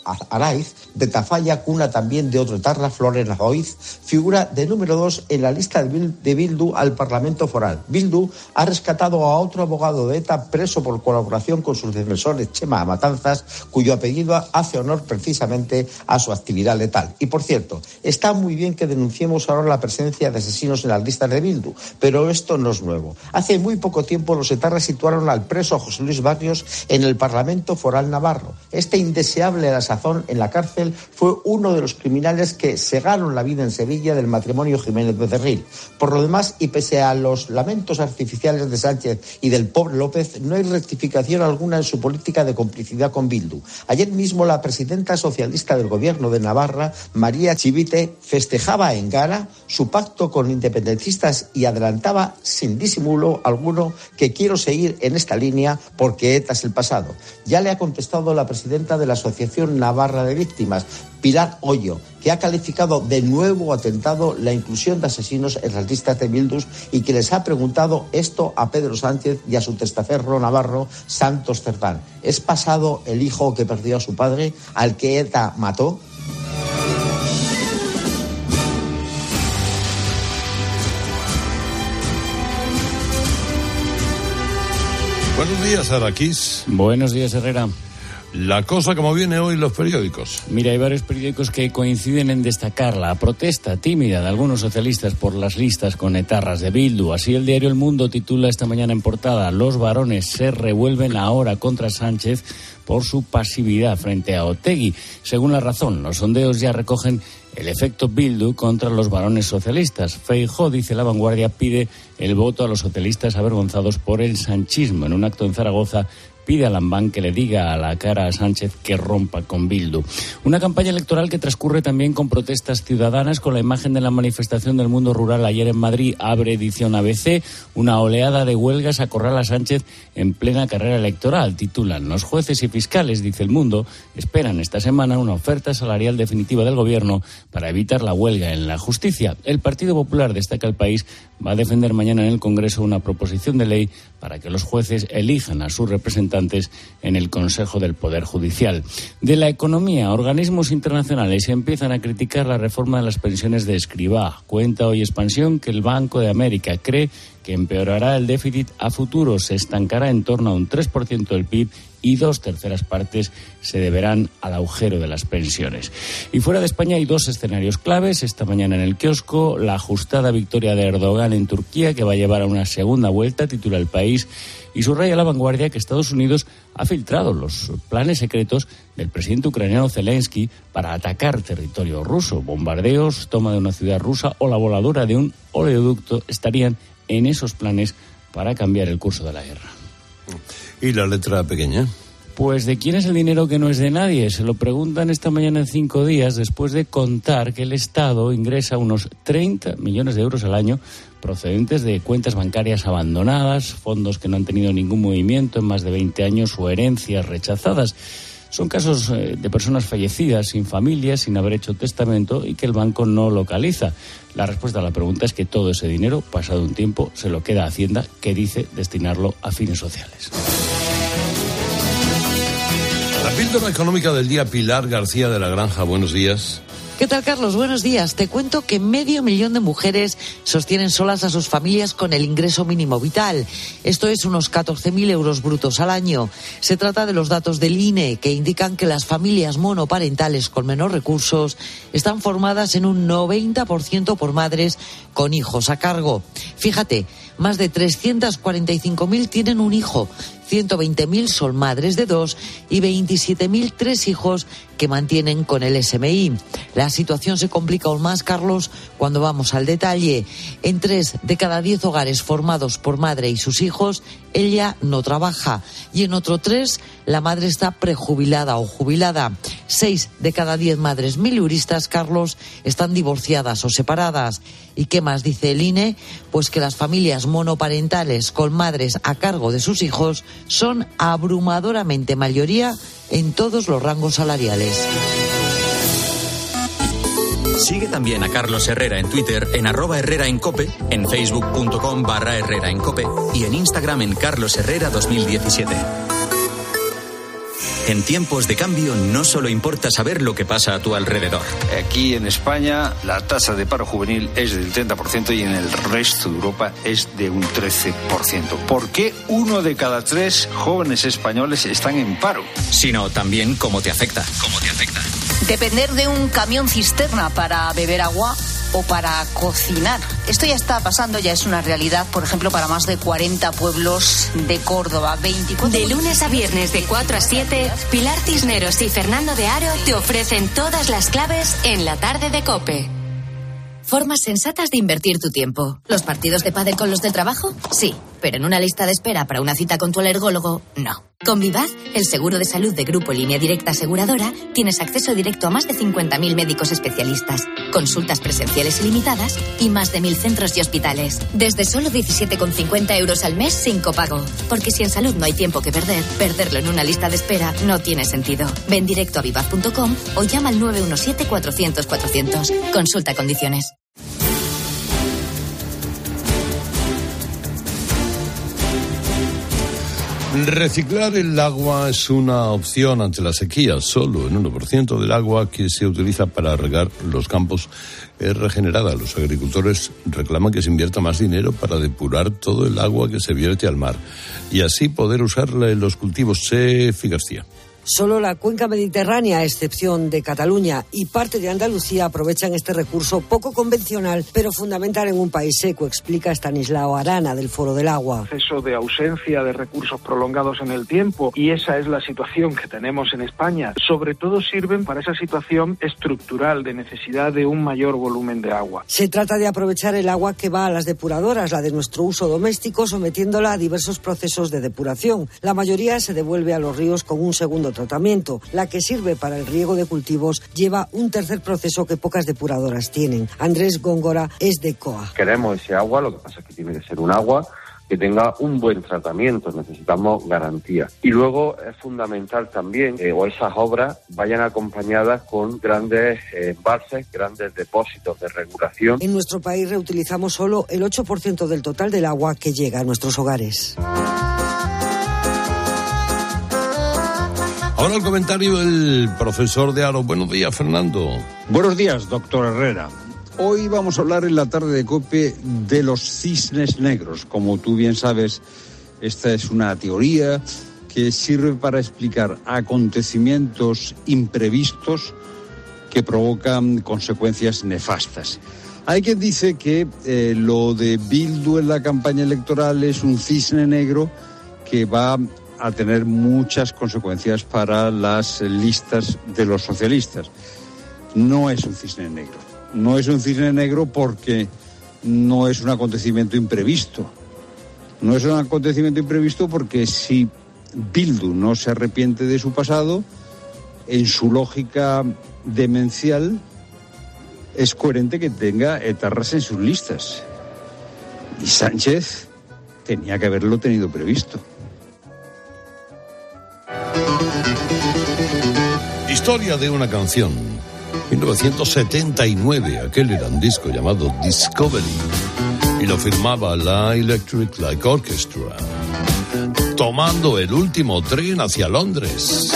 Araiz, de Tafalla, cuna también de otro etarra, Floren Azoiz, figura de número 2 en la lista de Bildu al Parlamento Foral. Bildu ha rescatado a otro abogado de ETA preso por colaboración con sus defensores, Chema Matanzas, cuyo apellido hace honor precisamente a su actividad letal. Y por cierto, está muy bien que denunciemos ahora la presencia de asesinos en las listas de Bildu, pero esto no es nuevo. Hace muy poco tiempo los etarras situaron al preso José Luis Barrios en el Parlamento Foral navarro. Este indeseable a la sazón en la cárcel fue uno de los criminales que segaron la vida en Sevilla del matrimonio Jiménez Becerril. Por lo demás, y pese a los lamentos artificiales de Sánchez y del pobre López, no hay rectificación alguna en su política de complicidad con Bildu. Ayer mismo la presidenta socialista del gobierno de Navarra, María Chivite, festejaba en Gara su pacto con independentistas y adelantaba sin disimulo alguno que quiero seguir en esta línea porque ETA es el pasado. Ya le ha contestado la presidenta de la Asociación Navarra de Víctimas, Pilar Hoyo, que ha calificado de nuevo atentado la inclusión de asesinos en las listas de Bildu y que les ha preguntado esto a Pedro Sánchez y a su testaferro navarro Santos Cerdán. ¿Es pasado el hijo que perdió a su padre, al que ETA mató? Buenos días, Araquís. Buenos días, Herrera. La cosa como viene hoy en los periódicos. Mira, hay varios periódicos que coinciden en destacar la protesta tímida de algunos socialistas por las listas con etarras de Bildu. Así el diario El Mundo titula esta mañana en portada: los varones se revuelven ahora contra Sánchez por su pasividad frente a Otegi. Según La Razón, los sondeos ya recogen el efecto Bildu contra los varones socialistas. Feijóo, dice La Vanguardia, pide el voto a los socialistas avergonzados por el sanchismo. En un acto en Zaragoza pide a Lambán que le diga a la cara a Sánchez que rompa con Bildu. Una campaña electoral que transcurre también con protestas ciudadanas, con la imagen de la manifestación del mundo rural ayer en Madrid. Abre edición ABC, una oleada de huelgas acorrala a Sánchez en plena carrera electoral. Titulan: los jueces y fiscales, dice El Mundo, esperan esta semana una oferta salarial definitiva del gobierno para evitar la huelga en la justicia. El Partido Popular, destaca El País, va a defender mañana en el Congreso una proposición de ley para que los jueces elijan a sus representantes en el Consejo del Poder Judicial. De la economía, organismos internacionales empiezan a criticar la reforma de las pensiones de Escrivá. Cuenta hoy Expansión que el Banco de América cree que empeorará el déficit a futuro, se estancará en torno a un 3% del PIB y 2/3 partes se deberán al agujero de las pensiones. Y fuera de España hay dos escenarios claves. Esta mañana en El Kiosco, la ajustada victoria de Erdogan en Turquía, que va a llevar a una segunda vuelta, titula El País, y subraya La Vanguardia que Estados Unidos ha filtrado los planes secretos del presidente ucraniano Zelensky para atacar territorio ruso. Bombardeos, toma de una ciudad rusa o la voladura de un oleoducto estarían en esos planes para cambiar el curso de la guerra. ¿Y la letra pequeña? Pues ¿de quién es el dinero que no es de nadie? Se lo preguntan esta mañana en 5 días, después de contar que el Estado ingresa unos 30 millones de euros al año procedentes de cuentas bancarias abandonadas, fondos que no han tenido ningún movimiento en más de 20 años o herencias rechazadas. Son casos de personas fallecidas, sin familia, sin haber hecho testamento y que el banco no localiza. La respuesta a la pregunta es que todo ese dinero, pasado un tiempo, se lo queda a Hacienda, que dice destinarlo a fines sociales. La píldora económica del día, Pilar García de la Granja. Buenos días. ¿Qué tal, Carlos? Buenos días. Te cuento que 500.000 de mujeres sostienen solas a sus familias con el ingreso mínimo vital. Esto es unos 14.000 euros brutos al año. Se trata de los datos del INE, que indican que las familias monoparentales con menos recursos están formadas en un 90% por madres con hijos a cargo. Fíjate, más de 345.000 tienen un hijo, 120.000 son madres de 2 y 27.000 3 hijos que mantienen con el SMI. La situación se complica aún más, Carlos, cuando vamos al detalle. En 3 de cada 10 hogares formados por madre y sus hijos, ella no trabaja. Y en otro 3, la madre está prejubilada o jubilada. 6 de cada 10 madres miluristas, Carlos, están divorciadas o separadas. ¿Y qué más dice el INE? Pues que las familias monoparentales con madres a cargo de sus hijos son abrumadoramente mayoría en todos los rangos salariales. Sigue también a Carlos Herrera en Twitter en @HerreraEnCope, en facebook.com/HerreraEnCope y en Instagram en Carlos Herrera 2017. En tiempos de cambio no solo importa saber lo que pasa a tu alrededor. Aquí en España la tasa de paro juvenil es del 30% y en el resto de Europa es de un 13%. ¿Por qué 1 de cada 3 jóvenes españoles están en paro? Sino también cómo te afecta. Depender de un camión cisterna para beber agua o para cocinar. Esto ya está pasando, ya es una realidad, por ejemplo, para más de 40 pueblos de Córdoba. 24. De lunes a viernes de 4 a 7, Pilar Cisneros y Fernando de Aro te ofrecen todas las claves en la tarde de COPE. Formas sensatas de invertir tu tiempo. ¿Los partidos de pádel con los del trabajo? Sí, pero en una lista de espera para una cita con tu alergólogo, no. Con Vivaz, el seguro de salud de Grupo Línea Directa Aseguradora, tienes acceso directo a más de 50.000 médicos especialistas, consultas presenciales ilimitadas y más de 1.000 centros y hospitales. Desde solo 17,50 euros al mes sin copago. Porque si en salud no hay tiempo que perder, perderlo en una lista de espera no tiene sentido. Ven directo a vivaz.com o llama al 917-400-400. Consulta condiciones. Reciclar el agua es una opción ante la sequía. Solo el 1% del agua que se utiliza para regar los campos es regenerada. Los agricultores reclaman que se invierta más dinero para depurar todo el agua que se vierte al mar y así poder usarla en los cultivos. Sefi García. Solo la cuenca mediterránea, a excepción de Cataluña y parte de Andalucía, aprovechan este recurso poco convencional, pero fundamental en un país seco, explica Estanislao Arana, del Foro del Agua. Proceso de ausencia de recursos prolongados en el tiempo, y esa es la situación que tenemos en España. Sobre todo sirven para esa situación estructural de necesidad de un mayor volumen de agua. Se trata de aprovechar el agua que va a las depuradoras, la de nuestro uso doméstico, sometiéndola a diversos procesos de depuración. La mayoría se devuelve a los ríos con un segundo tratamiento. La que sirve para el riego de cultivos lleva un tercer proceso que pocas depuradoras tienen. Andrés Góngora es de COA. Queremos ese agua, lo que pasa es que tiene que ser un agua que tenga un buen tratamiento, necesitamos garantía. Y luego es fundamental también que esas obras vayan acompañadas con grandes embalses, grandes depósitos de regulación. En nuestro país reutilizamos solo el 8% del total del agua que llega a nuestros hogares. Ahora el comentario del profesor de Aro. Buenos días, Fernando. Buenos días, doctor Herrera. Hoy vamos a hablar en la tarde de COPE de los cisnes negros. Como tú bien sabes, esta es una teoría que sirve para explicar acontecimientos imprevistos que provocan consecuencias nefastas. Hay quien dice que lo de Bildu en la campaña electoral es un cisne negro que va a tener muchas consecuencias para las listas de los socialistas. No es un cisne negro. No es un cisne negro porque no es un acontecimiento imprevisto. No es un acontecimiento imprevisto porque si Bildu no se arrepiente de su pasado, en su lógica demencial, es coherente que tenga etarras en sus listas. Y Sánchez tenía que haberlo tenido previsto. Historia de una canción. 1979, aquel era un disco llamado Discovery y lo firmaba la Electric Light Orchestra, tomando el último tren hacia Londres.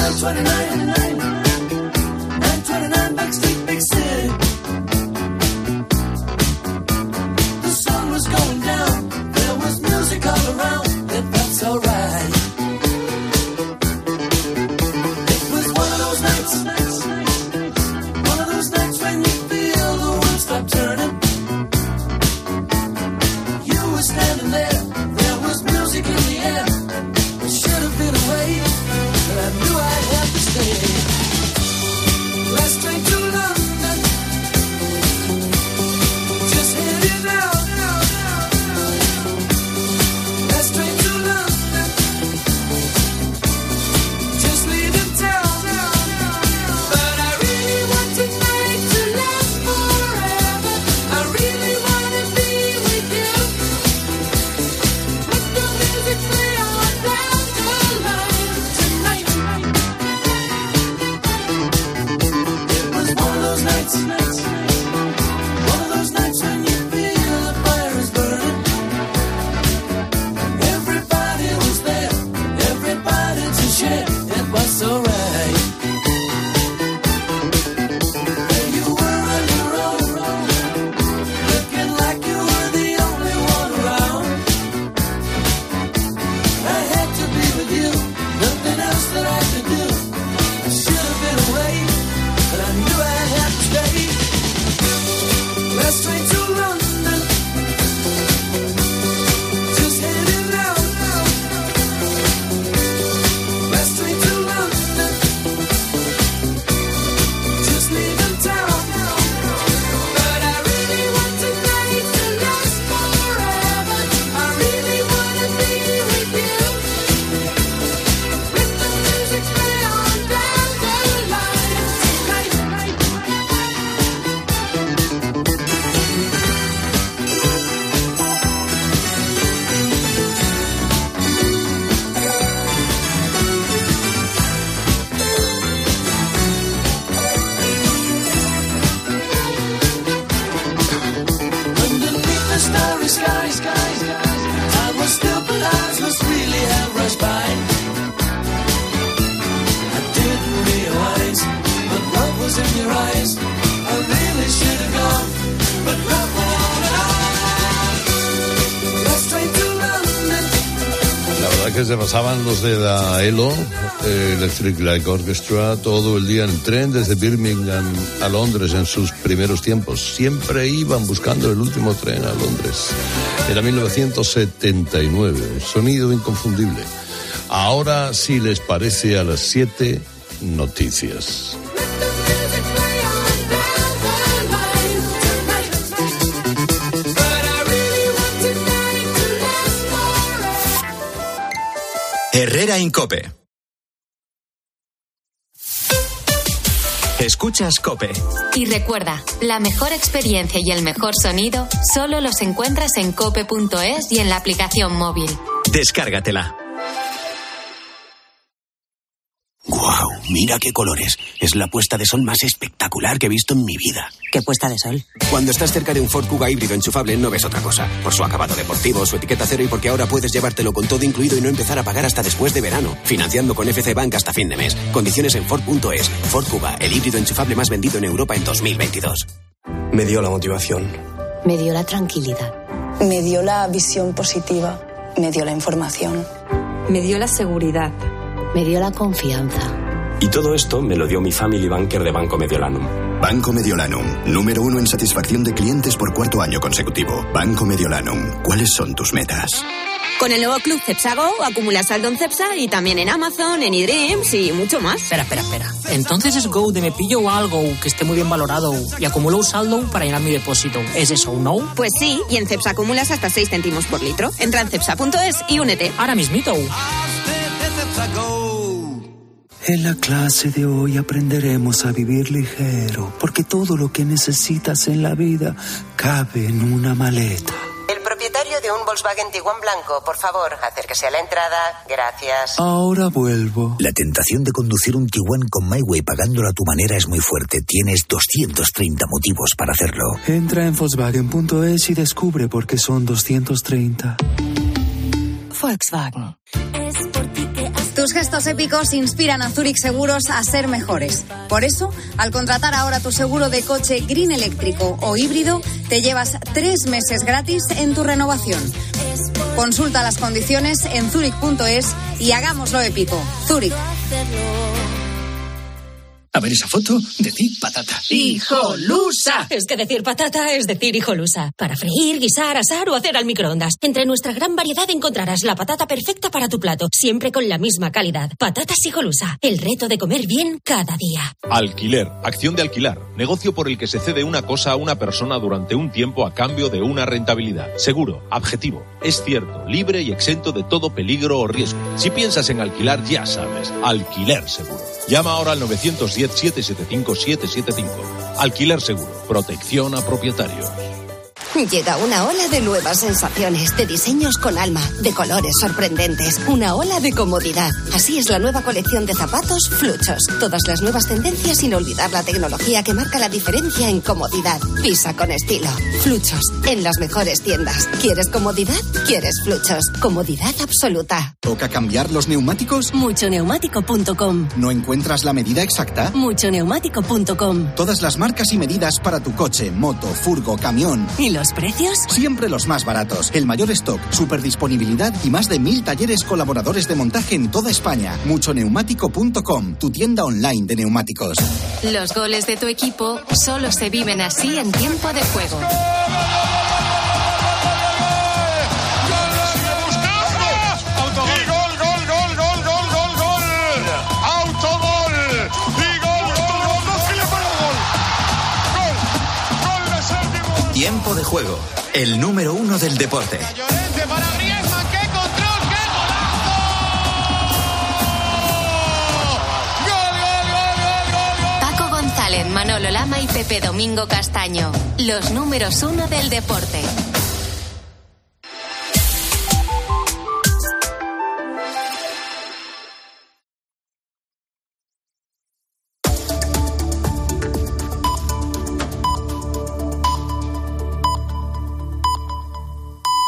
La verdad que se pasaban los de la ELO, Electric Light Orchestra, todo el día en el tren desde Birmingham a Londres en sus primeros tiempos. Siempre iban buscando el último tren a Londres. Era 1979, un sonido inconfundible. Ahora, si les parece, a las 7, noticias. Herrera en COPE. Escuchas COPE. Y recuerda, la mejor experiencia y el mejor sonido solo los encuentras en cope.es y en la aplicación móvil. Descárgatela. ¡Guau! Mira qué colores. Es la puesta de sol más espectacular que he visto en mi vida. ¿Qué puesta de sol? Cuando estás cerca de un Ford Kuga híbrido enchufable no ves otra cosa. Por su acabado deportivo, su etiqueta cero y porque ahora puedes llevártelo con todo incluido y no empezar a pagar hasta después de verano. Financiando con FC Bank hasta fin de mes. Condiciones en Ford.es. Ford Kuga, el híbrido enchufable más vendido en Europa en 2022. Me dio la motivación. Me dio la tranquilidad. Me dio la visión positiva. Me dio la información. Me dio la seguridad. Me dio la confianza. Y todo esto me lo dio mi Family Banker de Banco Mediolanum. Banco Mediolanum, número 1 en satisfacción de clientes por 4º año consecutivo. Banco Mediolanum, ¿cuáles son tus metas? Con el nuevo Club Cepsa Go acumulas saldo en Cepsa y también en Amazon, en eDreams y mucho más. Espera. Entonces es Go de me pillo algo que esté muy bien valorado y acumulo un saldo para llenar mi depósito. ¿Es eso, no? Pues sí, y en Cepsa acumulas hasta 6 céntimos por litro. Entra en cepsa.es y únete. Ahora mismito. En la clase de hoy aprenderemos a vivir ligero, porque todo lo que necesitas en la vida cabe en una maleta. El propietario de un Volkswagen Tiguan blanco, por favor, acérquese a la entrada. Gracias. Ahora vuelvo. La tentación de conducir un Tiguan con MyWay pagándolo a tu manera es muy fuerte. Tienes 230 motivos para hacerlo. Entra en Volkswagen.es y descubre por qué son 230. Volkswagen. Tus gestos épicos inspiran a Zurich Seguros a ser mejores. Por eso, al contratar ahora tu seguro de coche green eléctrico o híbrido, te llevas 3 meses gratis en tu renovación. Consulta las condiciones en zurich.es y hagámoslo épico. Zurich. A ver esa foto, decir patata. ¡Hijolusa! Es que decir patata es decir hijolusa. Para freír, guisar, asar o hacer al microondas. Entre nuestra gran variedad encontrarás la patata perfecta para tu plato, siempre con la misma calidad. Patatas Hijolusa, el reto de comer bien cada día. Alquiler, acción de alquilar, negocio por el que se cede una cosa a una persona durante un tiempo a cambio de una rentabilidad. Seguro, objetivo, es cierto, libre y exento de todo peligro o riesgo. Si piensas en alquilar, ya sabes, Alquiler Seguro. Llama ahora al 910-775-775. Alquiler Seguro. Protección a propietarios. Llega una ola de nuevas sensaciones, de diseños con alma, de colores sorprendentes, una ola de comodidad. Así es la nueva colección de zapatos Fluchos. Todas las nuevas tendencias sin olvidar la tecnología que marca la diferencia en comodidad. Pisa con estilo. Fluchos, en las mejores tiendas. ¿Quieres comodidad? ¿Quieres Fluchos? Comodidad absoluta. ¿Toca cambiar los neumáticos? Muchoneumático.com. ¿No encuentras la medida exacta? Muchoneumático.com. Todas las marcas y medidas para tu coche, moto, furgo, camión. ¿Y los precios? Siempre los más baratos. El mayor stock, superdisponibilidad y más de 1000 talleres colaboradores de montaje en toda España. Muchoneumático.com, tu tienda online de neumáticos. Los goles de tu equipo solo se viven así en tiempo de juego. Tiempo de juego, el número 1 del deporte. Paco González, Manolo Lama y Pepe Domingo Castaño, los números 1 del deporte.